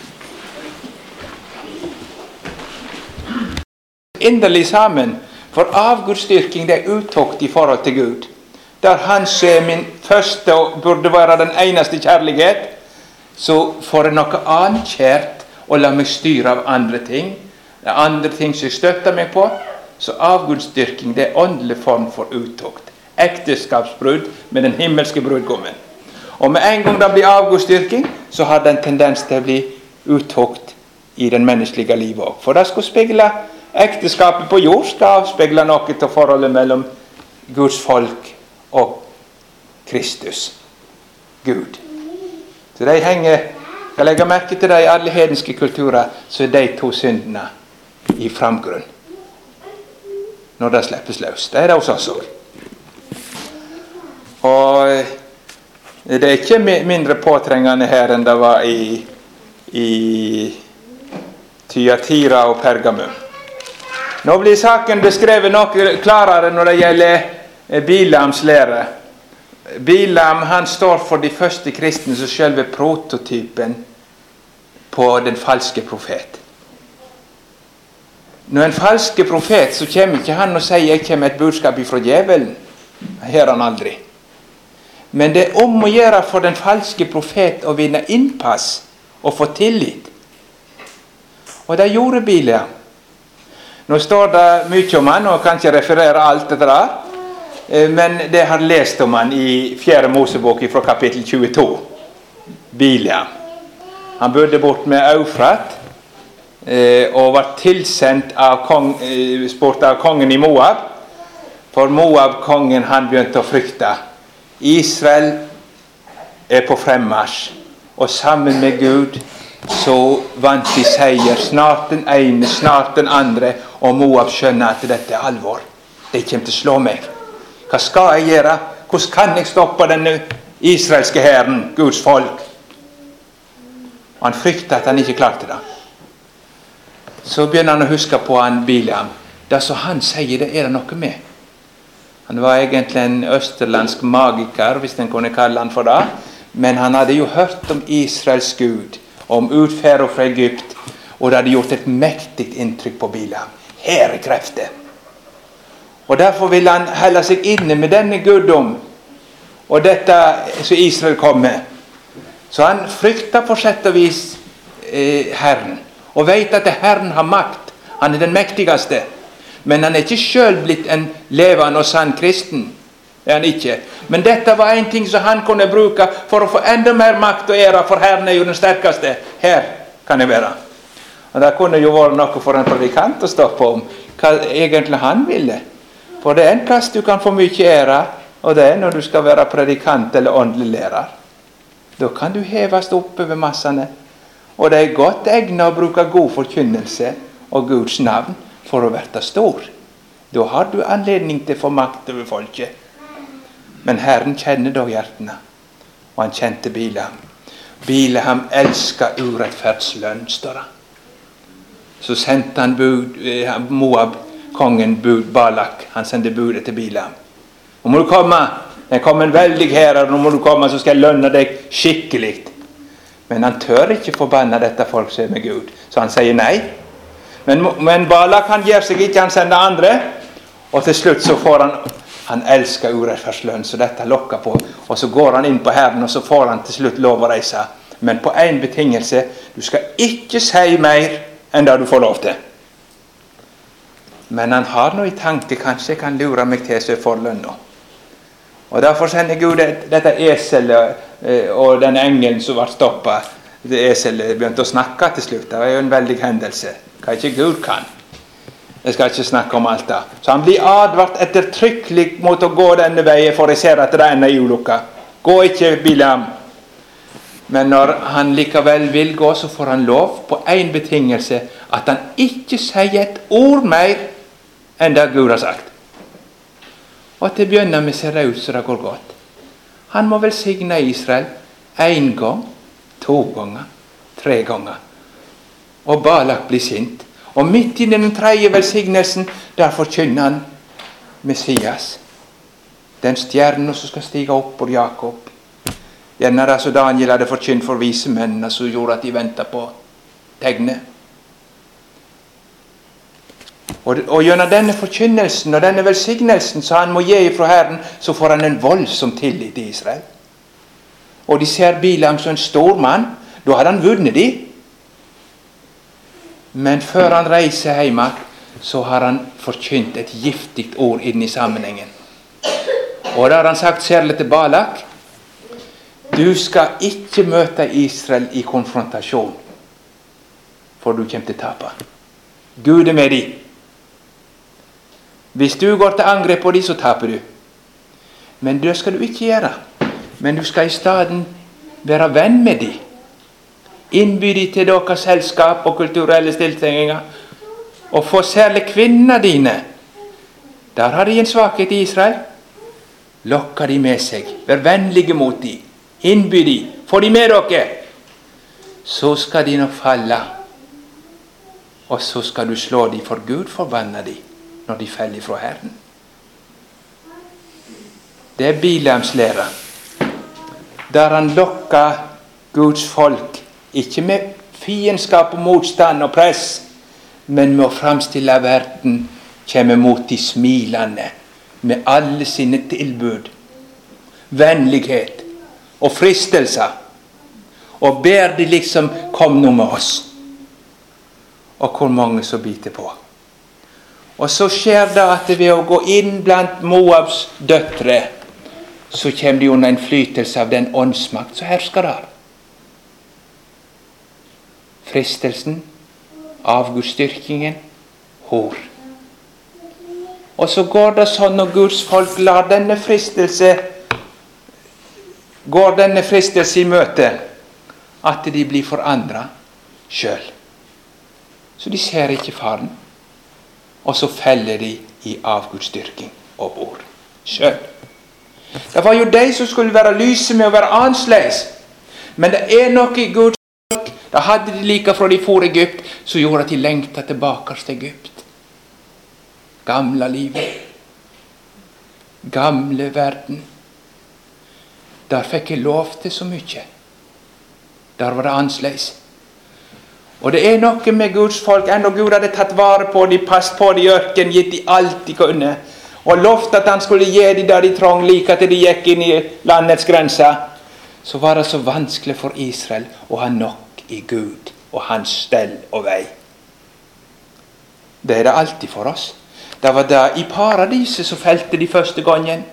Inderlig sammen, for avgudsdyrking det er uttokt i forhold til Gud. Der hans er min første og burde være den eneste kjærlighet, så får jeg noe annet kjært og la meg styre av andre ting. Det er andre ting som jeg støtter meg på. Så avgudsdyrking det er åndelig form for uttokt. Ekteskapsbrudd med den himmelske brudgommen. Og med en gang det blir avgudsdyrking, så har det en tendens til å bli uttokt i den menneskelige livet også. For det skal speile ekteskapet på jord, skal speile noe til forholdet mellom Guds folk og Kristus, Gud. Så de henger, jeg legger merke til det i alle hedenske kulturer, så er de to syndene i framgrunn. Når det slippes løs. Det er det hos oss også. Og det er ikke mindre påtrengende her enn det var i, i Thyatira og Pergamum. Nå blir saken beskrevet noe klarere når det gjelder Bilams lære. Bilam han står for de første kristne som selve prototypen på den falske profet. Når en falske profet, så kommer ikke han og sier jeg kommer et budskap ifra djevelen. Det gjør han aldri. Men det er om å gjøre for den falske profet å vinne innpass og få tillit. Og det gjorde Bileam. Nå står det mye om han, og kan ikke referere alt dette der. Men det har lest om han i fjerde Mosebok fra kapittel tjueto. Bileam. Han bodde bort med Eufrat, og var tilsendt av, kong, spurt av kongen i Moab. For Moab-kongen han begynte å frykte. Israel er på fremmarsj, og sammen med Gud så vant de seier. Snart den ene, snart den andre, og Moab skjønner at dette er alvor. De kommer til å slå meg. Hva skal jeg gjøre? Hvordan kan jeg stoppe denne israelske herren, Guds folk? Og han frykter at han ikke klarte det. Så begynner han å huske på han Bileam. Det som han sier, det er det noe med. Han var egentlig en østerlandsk magiker, hvis en kunne kalle han for det. Men han hadde jo hørt om Israels Gud, om utferd fra Egypt, og det hadde gjort et mektig inntrykk på Bileam. Her er krefter. Og derfor ville han holde seg inne med denne guddom, og dette som Israel kom med. Så han frykter på sett og vis eh, Herren, og vet at Herren har makt. Han er den mektigste. Men han er ikke selv blitt en levende og sann kristen. Det er han ikke. Men dette var en ting som han kunne bruke for å få enda mer makt og ære, for Herren er jo den sterkeste. Her kan det være. Og det kunne jo vært noe for en predikant å stoppe om hva egentlig han ville. For det er en plass du kan få mye ære, og det er når du skal være predikant eller åndelig lærer. Da kan du heves opp over massene. Og det er godt egnet å bruke god forkynnelse og Guds navn for å være stor. Da har du anledning til å få makt over folket. Men Herren kjenner da hjertene. Og han kjente Bileam. Bileam elsker urettferdslønn, står det. Så sendte han bud, Moab, kongen bud Balak. Han sendte budet til Bileam. Nå må du komme. Det kom en veldig herre. Nå må du komme, så skal jeg lønne deg skikkelig. Men han tør ikke forbanne dette folk som er med Gud. Så han sier nei. Men, men Balak han gjør seg ikke, han sender andre. Og til slutt så får han, han elsker urettferdslønn, så dette lokker på. Og så går han inn på Herren, og så får han til slutt lov å reise. Men på en betingelse, du skal ikke si mer enn det du får lov til. Men han har noe i tanke, kanskje jeg kan lure meg til så jeg får lønn nå. Og derfor sender Gud dette eselet og den engelen som var stoppet. Det eselet begynte å snakke til slutt. Det var jo en veldig hendelse. Hva ikke Gud kan. Jeg skal ikke snakke om alt det. Så han blir advart ettertrykkelig mot å gå denne veien, for jeg ser at det er en ulykka. Gå ikke, Bileam. Men når han likevel vil gå, så får han lov på en betingelse, at han ikke sier et ord mer enn det Gud har sagt. Og til å begynne med ser det ut så det går godt. Han må velsigne Israel en gang, to ganger, tre ganger. Og Balak blir sint. Og midt i den tredje velsignelsen, der forkynner han Messias. Den stjernen som skal stige opp på Jakob. Gjerne det som Daniel hadde forkynt for vise mennene, som gjorde at de ventet på tegnet. Og, og gjennom denne forkynnelsen og denne velsignelsen som han må gi fra Herren, så får han en voldsom tillit i Israel. Og de ser Bileam som en stor mann. Da hadde han vunnet de. Men før han reiser hjemme, så har han forkynt et giftig ord inn i sammenhengen. Og da har han sagt særlig til Balak: du skal ikke møte Israel i konfrontasjon, for du kommer til å tape. Gud er med de. Hvis du går til angrep på de, så taper du. Men det skal du ikke gjøre. Men du skal i stedet være venn med de. Innby de til deres selskap og kulturelle stillinger. Og få særlig kvinnerne dine. Der har de en svakhet i Israel. Lokker de med seg. Vær vennlige mot de. Innby de. Få de med dere. Så skal de nok falle. Og så skal du slå de, for Gud forbanner de når de faller fra Herren. Det er Bileams lære. Der han lokker Guds folk, ikke med fiendskap og motstand og press, men med å framstille verden kommer mot de smilende med alle sine tilbud, vennlighet og fristelser, og ber de liksom kom nå med oss. Og hvor mange så biter på. Og så skjer det at ved å gå inn blant Moabs døtre, så kommer de under innflytelse av den åndsmakt som hersker der. Fristelsen, avgudsdyrkingen, hor. Og så går det sånn når Guds folk lar denne fristelse, går denne fristelse i møte, at de blir forandret selv. Så de ser ikke faren. Og så feller de i avgudsdyrking og bor selv. Det var jo de som skulle være lyse med å være annerledes. Men det er noe i Guds folk. Da hadde de like fra de for Egypt, så gjorde at de lengtet tilbake til Egypt. Gamle livet. Gamle verden. Der fikk jeg lov til så mye. Der var det annerledes. Og det er noe med Guds folk, enda Gud hadde tatt vare på de, passet på de i ørken, gitt de alt de kunne, og lovt at han skulle gi de der de trong, like at de gikk inn i landets grenser, så var det så vanskelig for Israel å ha nok i Gud og hans stell og vei. Det er det alltid for oss. Det var det i paradiset som felte de første gangen.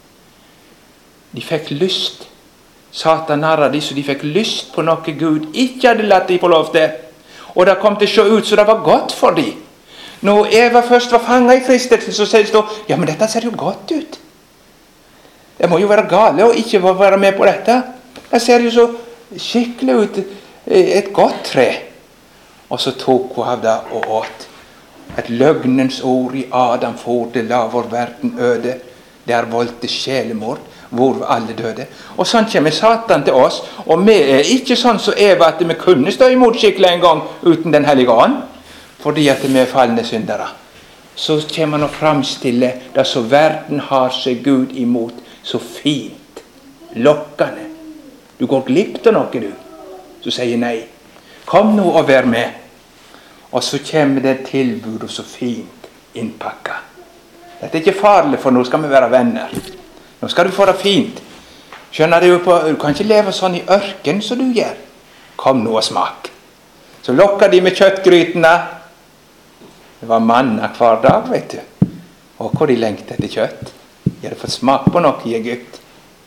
De fikk lyst. Satan narret de, så de fikk lyst på noe Gud ikke hadde latt de få lov til. Og det kom til å se ut så det var godt for dem. Når Eva først var fanget i fristelsen, så sier det, ja, men dette ser jo godt ut. Det må jo være gale å ikke være med på dette. Det ser jo så skikkelig ut, et godt tre. Og så tok hun av det og åt. Et løgnens ord i Adam for det la vår verden øde. Der voldte sjelemord, hvor alle døde. Og sånn kommer Satan til oss, og vi er ikke sånn som Eva at vi kunne stå imot skikkelig en gang uten den hellige ånd, fordi at vi er fallende syndere. Så kommer han og framstiller det som verden har seg Gud imot, så fint, lokkende. Du går glipp av noe, du, så sier nei. Kom nå og vær med. Og så kommer det tilbud og så fint innpakket. Dette er ikke farlig, for nå skal vi være venner. Nå skal du få det fint. Skjønner du, på, du kan ikke leve sånn i ørken som du gjør. Kom nå og smak. Så lokker de med kjøttgrytene. Det var manna hver dag, vet du. Og hvor de lengte etter kjøtt. De hadde fått smak på noe i Egypt.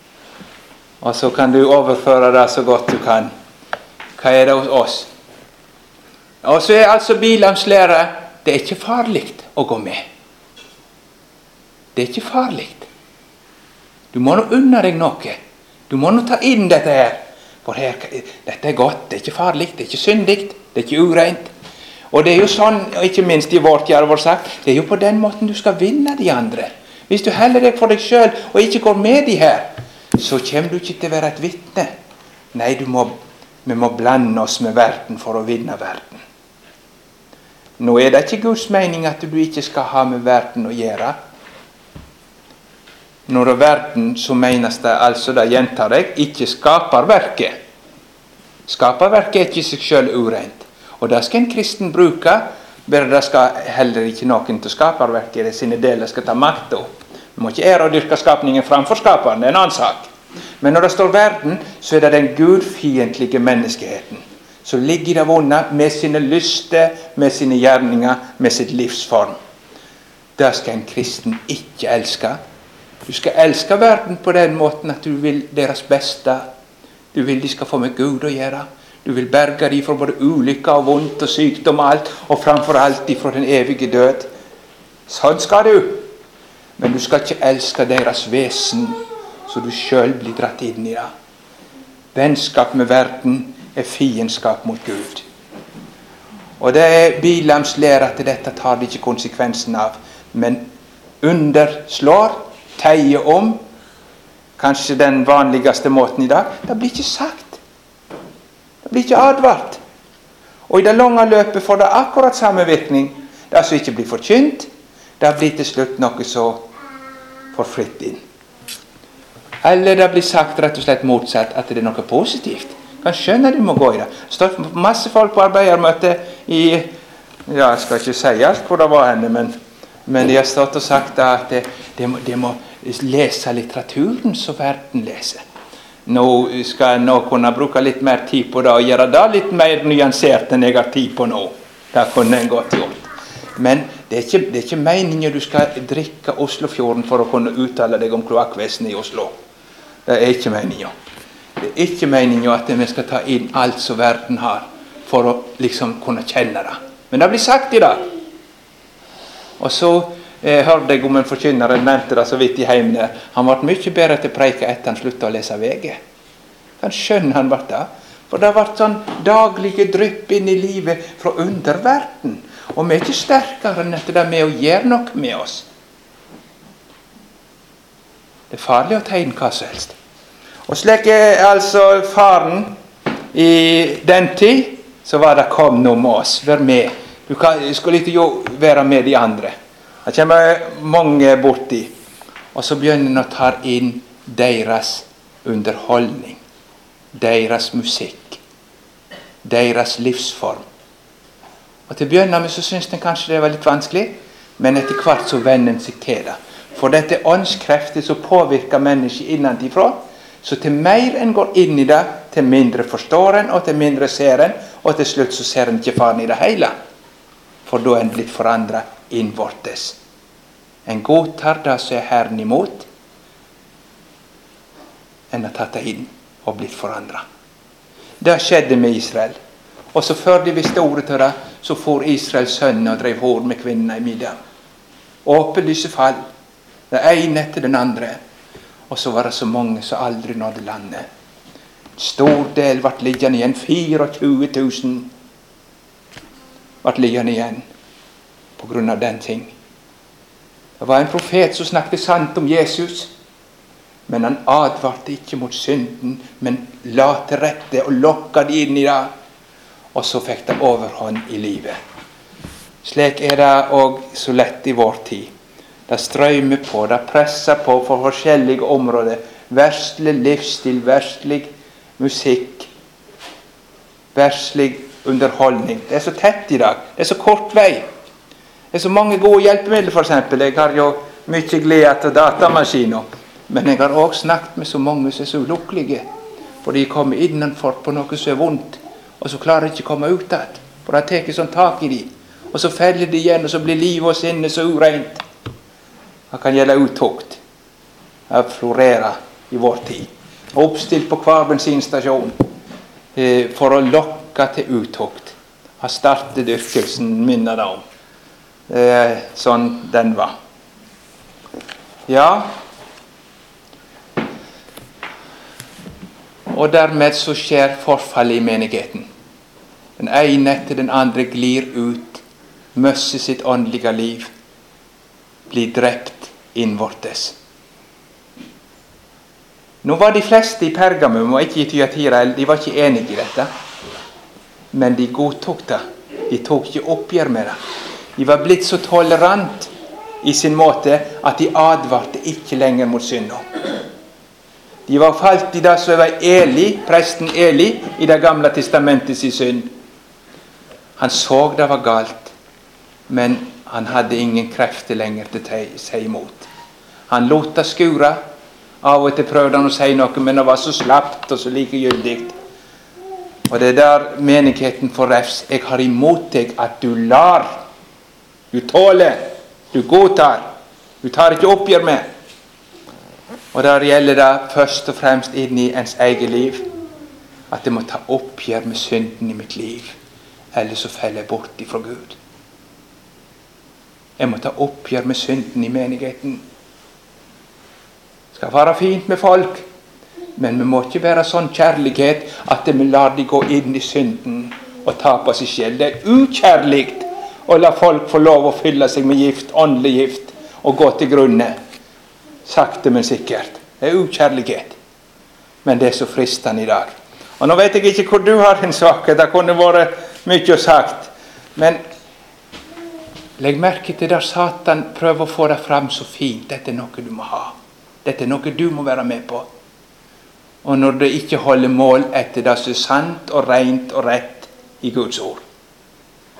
Og så kan du overføre det så godt du kan. Hva er det hos oss? Og så er altså Bilams lære, det er ikke farlig å gå med. Det er ikke farlig. Du må nå unne deg noe. Du må nå ta inn dette her. For her, dette er godt, det er ikke farlig, det er ikke syndig, det er ikke ureint. Og det er jo sånn, ikke minst i vårt hjerte vår sagt, det er jo på den måten du skal vinne de andre. Hvis du heller deg for deg selv og ikke går med de her, så kommer du ikke til å være et vitne. Nei, du må, vi må blande oss med verden for å vinne verden. Nå er det ikke Guds mening at du ikke skal ha med verden å gjøre. Når det er verden, så menes det altså, det gjentar jeg, ikke skaper verket. Skaper verket er ikke seg selv urent. Og det skal en kristen bruke, bare det skal heller ikke noen til skaperverket, det sine deler skal ta makt opp. Vi må ikke ære og dyrke skapningen framfor skaperen, det er en annen sak. Men når det står verden, så er det den gudfiendtlige menneskeheten, som ligger i det vonde med sine lyster, med sine gjerninger, med sitt livsform. Det skal en kristen ikke elske. Du skal elske verden på den måten at du vil deres beste. Du vil de skal få med Gud å gjøre. Du vil berge de fra både ulykke og vondt og sykdom og alt, og framfor alt de fra den evige død. Sånn skal du. Men du skal ikke elske deres vesen, så du selv blir dratt inn i det. Vennskap med verden er fiendskap mot Gud. Og det er Bilams lære at dette tar de ikke konsekvensen av, men underslår, teier om, kanskje den vanligste måten i dag. Det blir ikke sagt. Det blir ikke advart. Og i det lange løpet får det akkurat samme virkning. Det som ikke blir forkynt, det blir til slutt noe så forfritt inn. Eller det blir sagt rett og slett motsatt, at det er noe positivt. Kan skjønne du må gå i det. Det står masse folk på arbeidermøte i Ja, jeg skal ikke si alt hvor det var henne, men, men de har stått og sagt at de, de, må, de må lese litteraturen som verden leser. Nå skal jeg nå kunne bruke litt mer tid på det, og gjøre det litt mer nyansert enn jeg har tid på nå. Det kunne en godt gjort. Men det er ikke, det er ikke meningen du skal drikke Oslofjorden for å kunne uttale deg om kloakkvesenet i Oslo. Det er ikke meningen. Det er ikke meningen at vi skal ta inn alt som verden har, for å liksom kunne kjenne det. Men det blir sagt i dag. Og så eh, hørte jeg om en forkynner, jeg nevnte det så vidt i heimen. Han ble mye bedre til preika etter han sluttet å lese V G. Han skjønner han ble det. For det ble sånn daglige drypp inn i livet fra underverden. Og vi er ikke sterkere enn etter det med å gjøre noe med oss. Det er farlig å ta inn hva som helst. Og slik er altså faren i den tid, så var det kom nå med oss, vær med. Du kan, skulle ikke jo være med de andre. Det kommer mange borti. Og så begynner han å ta inn deres underholdning, deres musikk, deres livsform. Og til å begynne med så synes den kanskje det var litt vanskelig, men etter hvert så venner den seg til det. For dette er åndskrefter som påvirker mennesket innenfra, så til mer en går inn i det, til mindre forstår en, og til mindre ser en, og til slutt så ser en ikke faren i det hele. For da er en blitt forandret innvortes. En godtar det som er Herren imot, en har tatt det inn og blitt forandret. Det skjedde med Israel. Og så før de visste ordet til det, så for Israels sønn og drev hår med kvinnerne i middag. Åpenlyse fall. Det ene etter den andre. Og så var det så mange som aldri nådde landet. Stor del ble liggende igjen. tjuefire tusen ble liggende igjen på grunn av den ting. Det var en profet som snakket sant om Jesus, men han advarte ikke mot synden, men la til rette og lokket de inn i det, og så fikk det overhånd i livet. Slik er det også så lett i vår tid. Det strømmer på, det presser på for forskjellige områder. Verslig livsstil, verslig musikk, verslig underholdning. Det er så tett i dag. Det er så kort vei. Det er så mange gode hjelpemidler, for eksempel. Jeg har jo mye glede til datamaskiner. Men jeg har også snakket med så mange som er så ulykkelige. For de kommer innenfor på noe som er vondt, og så klarer de ikke å komme ut av det. For det tar sånn tak i de. Og så feller de igjen, og så blir livet og sinnet så ureint. Det kan gjelde uttokt. Det florerer i vår tid. Oppstilt på hver bensinstasjon eh, for å lokke til uttokt. Har startet dyrkelsen, minner det om. Eh, sånn den var. Ja. Og dermed så skjer forfallet i menigheten. Den ene etter den andre glir ut, møsser sitt åndelige liv, blir drept innvortes. Nå var de fleste i Pergamum og ikke i Thyatira, de var ikke enige i dette. Men de godtok det. De tok ikke oppgjør med det. De var blitt så tolerant i sin måte at de advarte ikke lenger mot synden. De var falt i det som var Eli, presten Eli, i det gamle testamentet sin synd. Han så det var galt, men han hadde ingen krefter lenger til å si imot. Han lot det skure. Av og til prøvde han å si noe, men det var så slapt og så likegyldig. Og det er der menigheten får refs. Jeg har imot deg at du lar, du tåler, du godtar, du tar ikke oppgjør med. Og der gjelder det først og fremst inn i ens eget liv, at jeg må ta oppgjør med synden i mitt liv, ellers så feller jeg bort ifra Gud. Jeg må ta oppgjør med synden i menigheten. Det skal være fint med folk, men vi må ikke være sånn kjærlighet at vi lar de gå inn i synden og ta på seg selv. Det er ukjærlig å la folk få lov å fylle seg med gift, åndelig gift, og gå til grunne. Sakte, men sikkert. Det er ukjærlighet. Men det er så fristende i dag. Og nå vet jeg ikke hvor du har en svakhet. Det kunne vært mye sagt. Men legg merke til der Satan prøver å få deg fram så fint. Dette er noe du må ha. Dette er noe du må være med på. Og når det ikke holder mål etter det som er sant og rent og rett i Guds ord,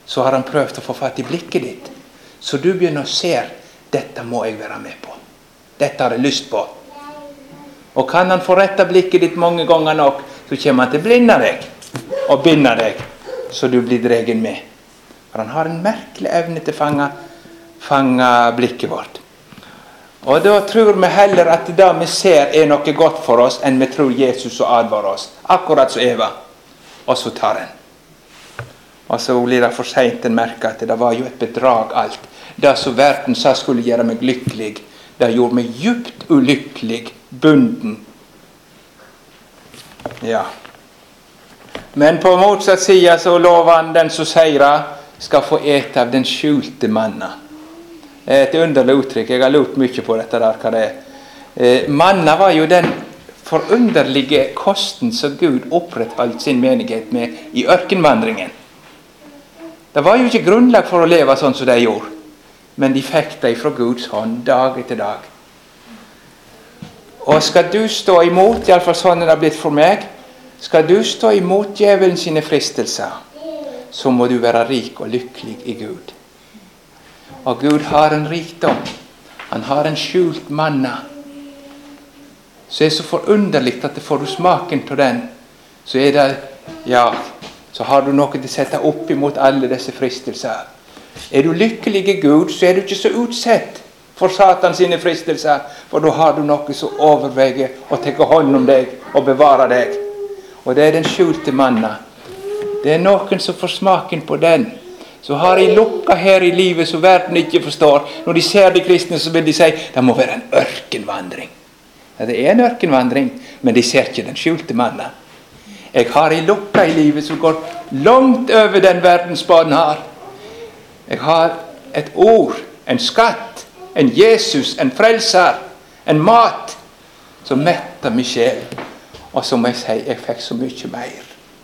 så har han prøvd å få fatt i blikket ditt. Så du begynner å se, dette må jeg være med på. Dette har jeg lyst på. Og kan han få retta blikket ditt mange ganger nok, så kommer han til å blinde deg og binde deg, så du blir dregen med. For han har en merkelig evne til å fange, fange blikket vårt. Og da tror vi heller at det vi ser er noe godt for oss, enn vi tror Jesus og advarer oss. Akkurat som Eva. Og så tar han. Og så blir det for sent en merke at det var jo et bedrag alt. Det som verden sa skulle gjøre meg lykkelig, det gjorde meg djupt ulykkelig, bunden. Ja. Men på motsatt side så lover han den som seirer skal få ete av den skjulte manna. Et underlig uttrykk, jeg har lurt mye på dette der, hva det er. Eh, manna var jo den forunderlige kosten som Gud opprettholdt sin menighet med i ørkenvandringen. Det var jo ikke grunnlag for å leve sånn som de gjorde, men de fikk det fra Guds hånd dag etter dag. Og skal du stå imot, i alle fall sånn er det blitt for meg, skal du stå imot djevelen sine fristelser, så må du være rik og lykkelig i Gud. Og Gud har en rikdom. Han har en skjult manna. Så er det så forunderligt at det får du smaken på den, så er det, ja, så har du noe til å sette opp imot alle disse fristelser. Er du lykkelig i Gud, så er du ikke så utsett for Satan sine fristelser, for da har du noe som overveger og tar hånd om deg og bevarer deg. Og det er den skjulte manna. Det er noen som får smaken på den. Så har de lukka her i livet som verden ikke forstår. Når de ser de kristne, så vil de si det må være en ørkenvandring. Ja, det er en ørkenvandring, men de ser ikke den skjulte manna. Jeg har en lukka i livet som går langt over den verdensbanen har. Jeg har et ord, en skatt, en Jesus, en frelser, en mat som metter min sjel. Og så må jeg si, jeg fikk så mye mer.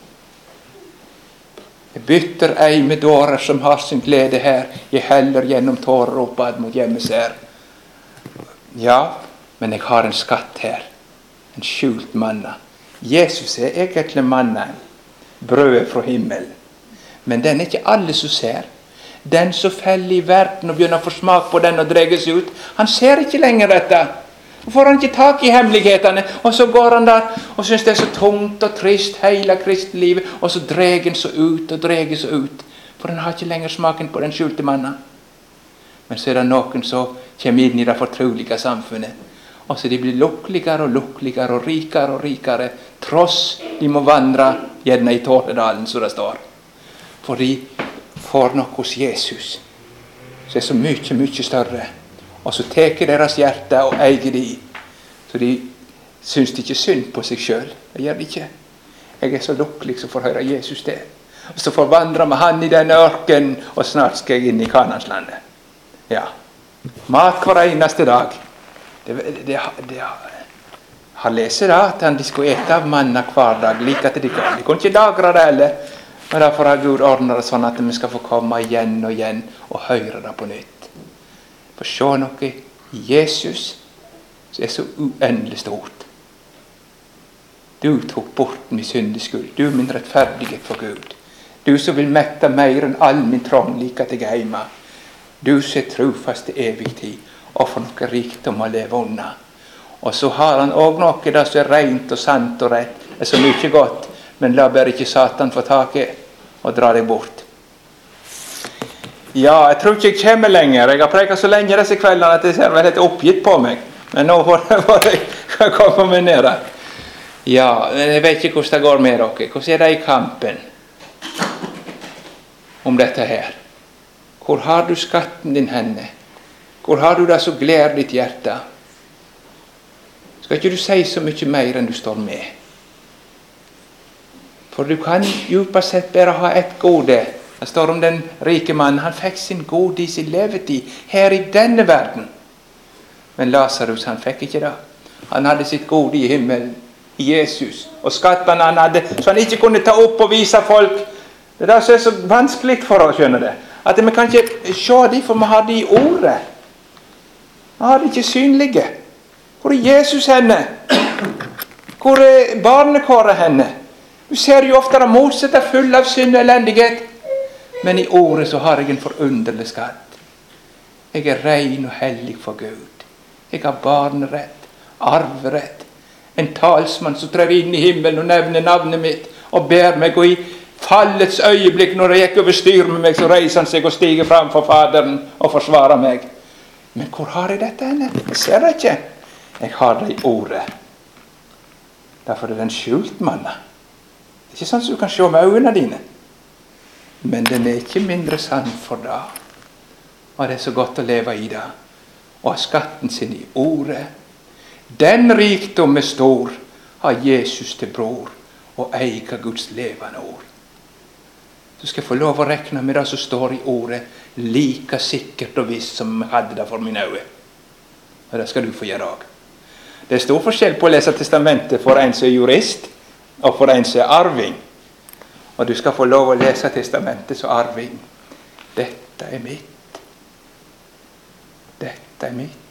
Jeg bytter ei med dårer som har sin glede her. Jeg heller gjennom tårer oppad mot hjemmes her. Ja, men jeg har en skatt her. En skjult manna. Jesus er egentlig mannen. Brødet fra himmelen. Men den er ikke alle som ser. Den som feller i verden og begynner å få smak på den og dreges ut, han ser ikke lenger dette. Og får han ikke tak i hemmelighetene, og så går han der og synes det er så tungt og trist hele kristenlivet, og så dreger han så ut og dreger så ut, for han har ikke lenger smaken på den skjulte manna. Men så er det noen som kommer inn i det fortrolige samfunnet, og så de blir lukkeligere og lukkeligere og rikere og rikere, tross de må vandre gjerne i Tårdedalen, som det står. For de får noe hos Jesus, som er så mye, mye større. Og så teker deres hjerte og eier de. Så de synes de ikke synd på seg selv. Det gjør de ikke. Jeg er så lukkelig som får høre Jesus det. Og så får vandre med han i denne ørken, og snart skal jeg inn i Kananslandet. Ja. Mat hver eneste dag. Det, det, det, har lest det at de skulle ete av manna hver dag, like at de kan. De kunne ikke lagre det heller. Men derfor har Gud ordnet det sånn at vi skal få komme igjen og igjen og høre det på nytt. For se noe i Jesus som er så uendelig stort. Du tok bort min syndeskyld. Du min rettferdighet for Gud. Du som vil mette mer enn all min trang like at jeg er hjemme. Du som er trofast til evig tid. Og for noe rikdom å leve unna. Og så har han også noe der som er rent og sant og rett. Det er så mye godt. Men la bare ikke Satan få tak i og dra deg bort. Ja, jeg tror ikke jeg kommer lenger. Jeg har preket så lenge disse kveldene at jeg ser vel litt oppgitt på meg. Men nå får jeg komme meg ned der. Ja, jeg vet ikke hvordan det går med dere. Hvordan er det i kampen om dette her? Hvor har du skatten din henne? Hvor har du det som gleder ditt hjerte? Skal ikke du si så mye mer enn du står med? For du kan djupest sett bare ha et gode. Det står om den rike mannen. Han fikk sin gode i sin levetid her i denne verden. Men Lazarus, han fikk ikke det. Han hadde sitt gode i himmelen, i Jesus. Og skattene han hadde, så han ikke kunne ta opp og vise folk. Det er det som er så vanskelig for å skjønne det. At vi kan ikke se dem, for vi har dem i ordet. Vi har dem ikke synlige. Hvor er Jesus henne? Hvor er barnekåret henne? Du ser jo ofte at Moses er full av synd og elendighet. Men i ordet så har jeg en forunderlig skatt. Jeg er ren og hellig for Gud. Jeg har barnerett, arverett. En talsmann som trer inn i himmelen og nevner navnet mitt og ber meg, og i fallets øyeblikk når jeg gikk over styr med meg, så reiser han seg og stiger fram for Faderen og forsvarer meg. Men hvor har jeg dette henne? Jeg ser det ikke. Jeg har det i ordet. Derfor er den skjult, manna. Det er ikke sånn som du kan se med øynene dine. Men den er ikke mindre sann for det. Og det er så godt å leve i det. Og ha skatten sin i ordet. Den rikdom er stor, har Jesus til bror, og eier Guds levende ord. Så skal jeg få lov å rekne med det som står i ordet, like sikkert og visst som jeg hadde det for mine øyne. Og det skal du få gjøre også. Det er stor forskjell på å lese testamentet for en som er jurist, og for en som er arving. Og du skal få lov å lese testamentet som arving. Dette er mitt. Dette er mitt.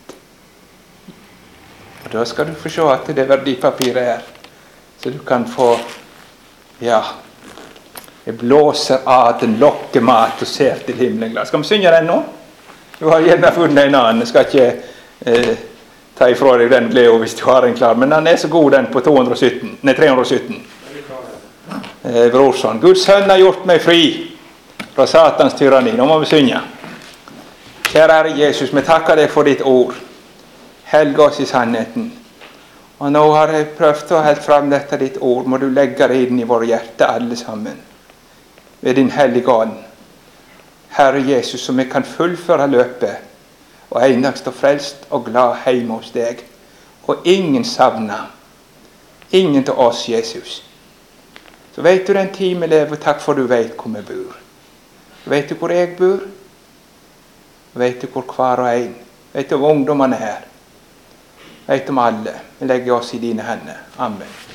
Og da skal du få se at det verdipapiret er. Så du kan få, ja, jeg blåser av den lokker mat og ser til himmelen glad. Skal vi synge den nå? Du har gjerne funnet en annen. Jeg skal ikke eh, ta ifra deg den glede hvis du har en klar. Men den er så god den på to hundre og sytten. Nei, tre hundre og sytten. Eh, Brorson. Guds sønn har gjort meg fri fra Satans tyranni. Nå må vi synge. Kjære Herre Jesus, vi takker deg for ditt ord. Helg oss i sannheten. Og nå har jeg prøvd å holde frem dette ditt ord. Må du legge det inn i våre hjerte alle sammen. Ved din hellige ånd. Herre Jesus, så vi kan fullføre løpet. Og endag stå frelst og glad hjemme hos deg. Og ingen savner. Ingen til oss, Jesus. Så vet du den tid vi lever, takk for du vet hvor vi bor. Vet du hvor jeg bor? Vet du hvor hver og en? Vet du om ungdommene her? Vet om alle. Vi legger oss i dine hender. Amen.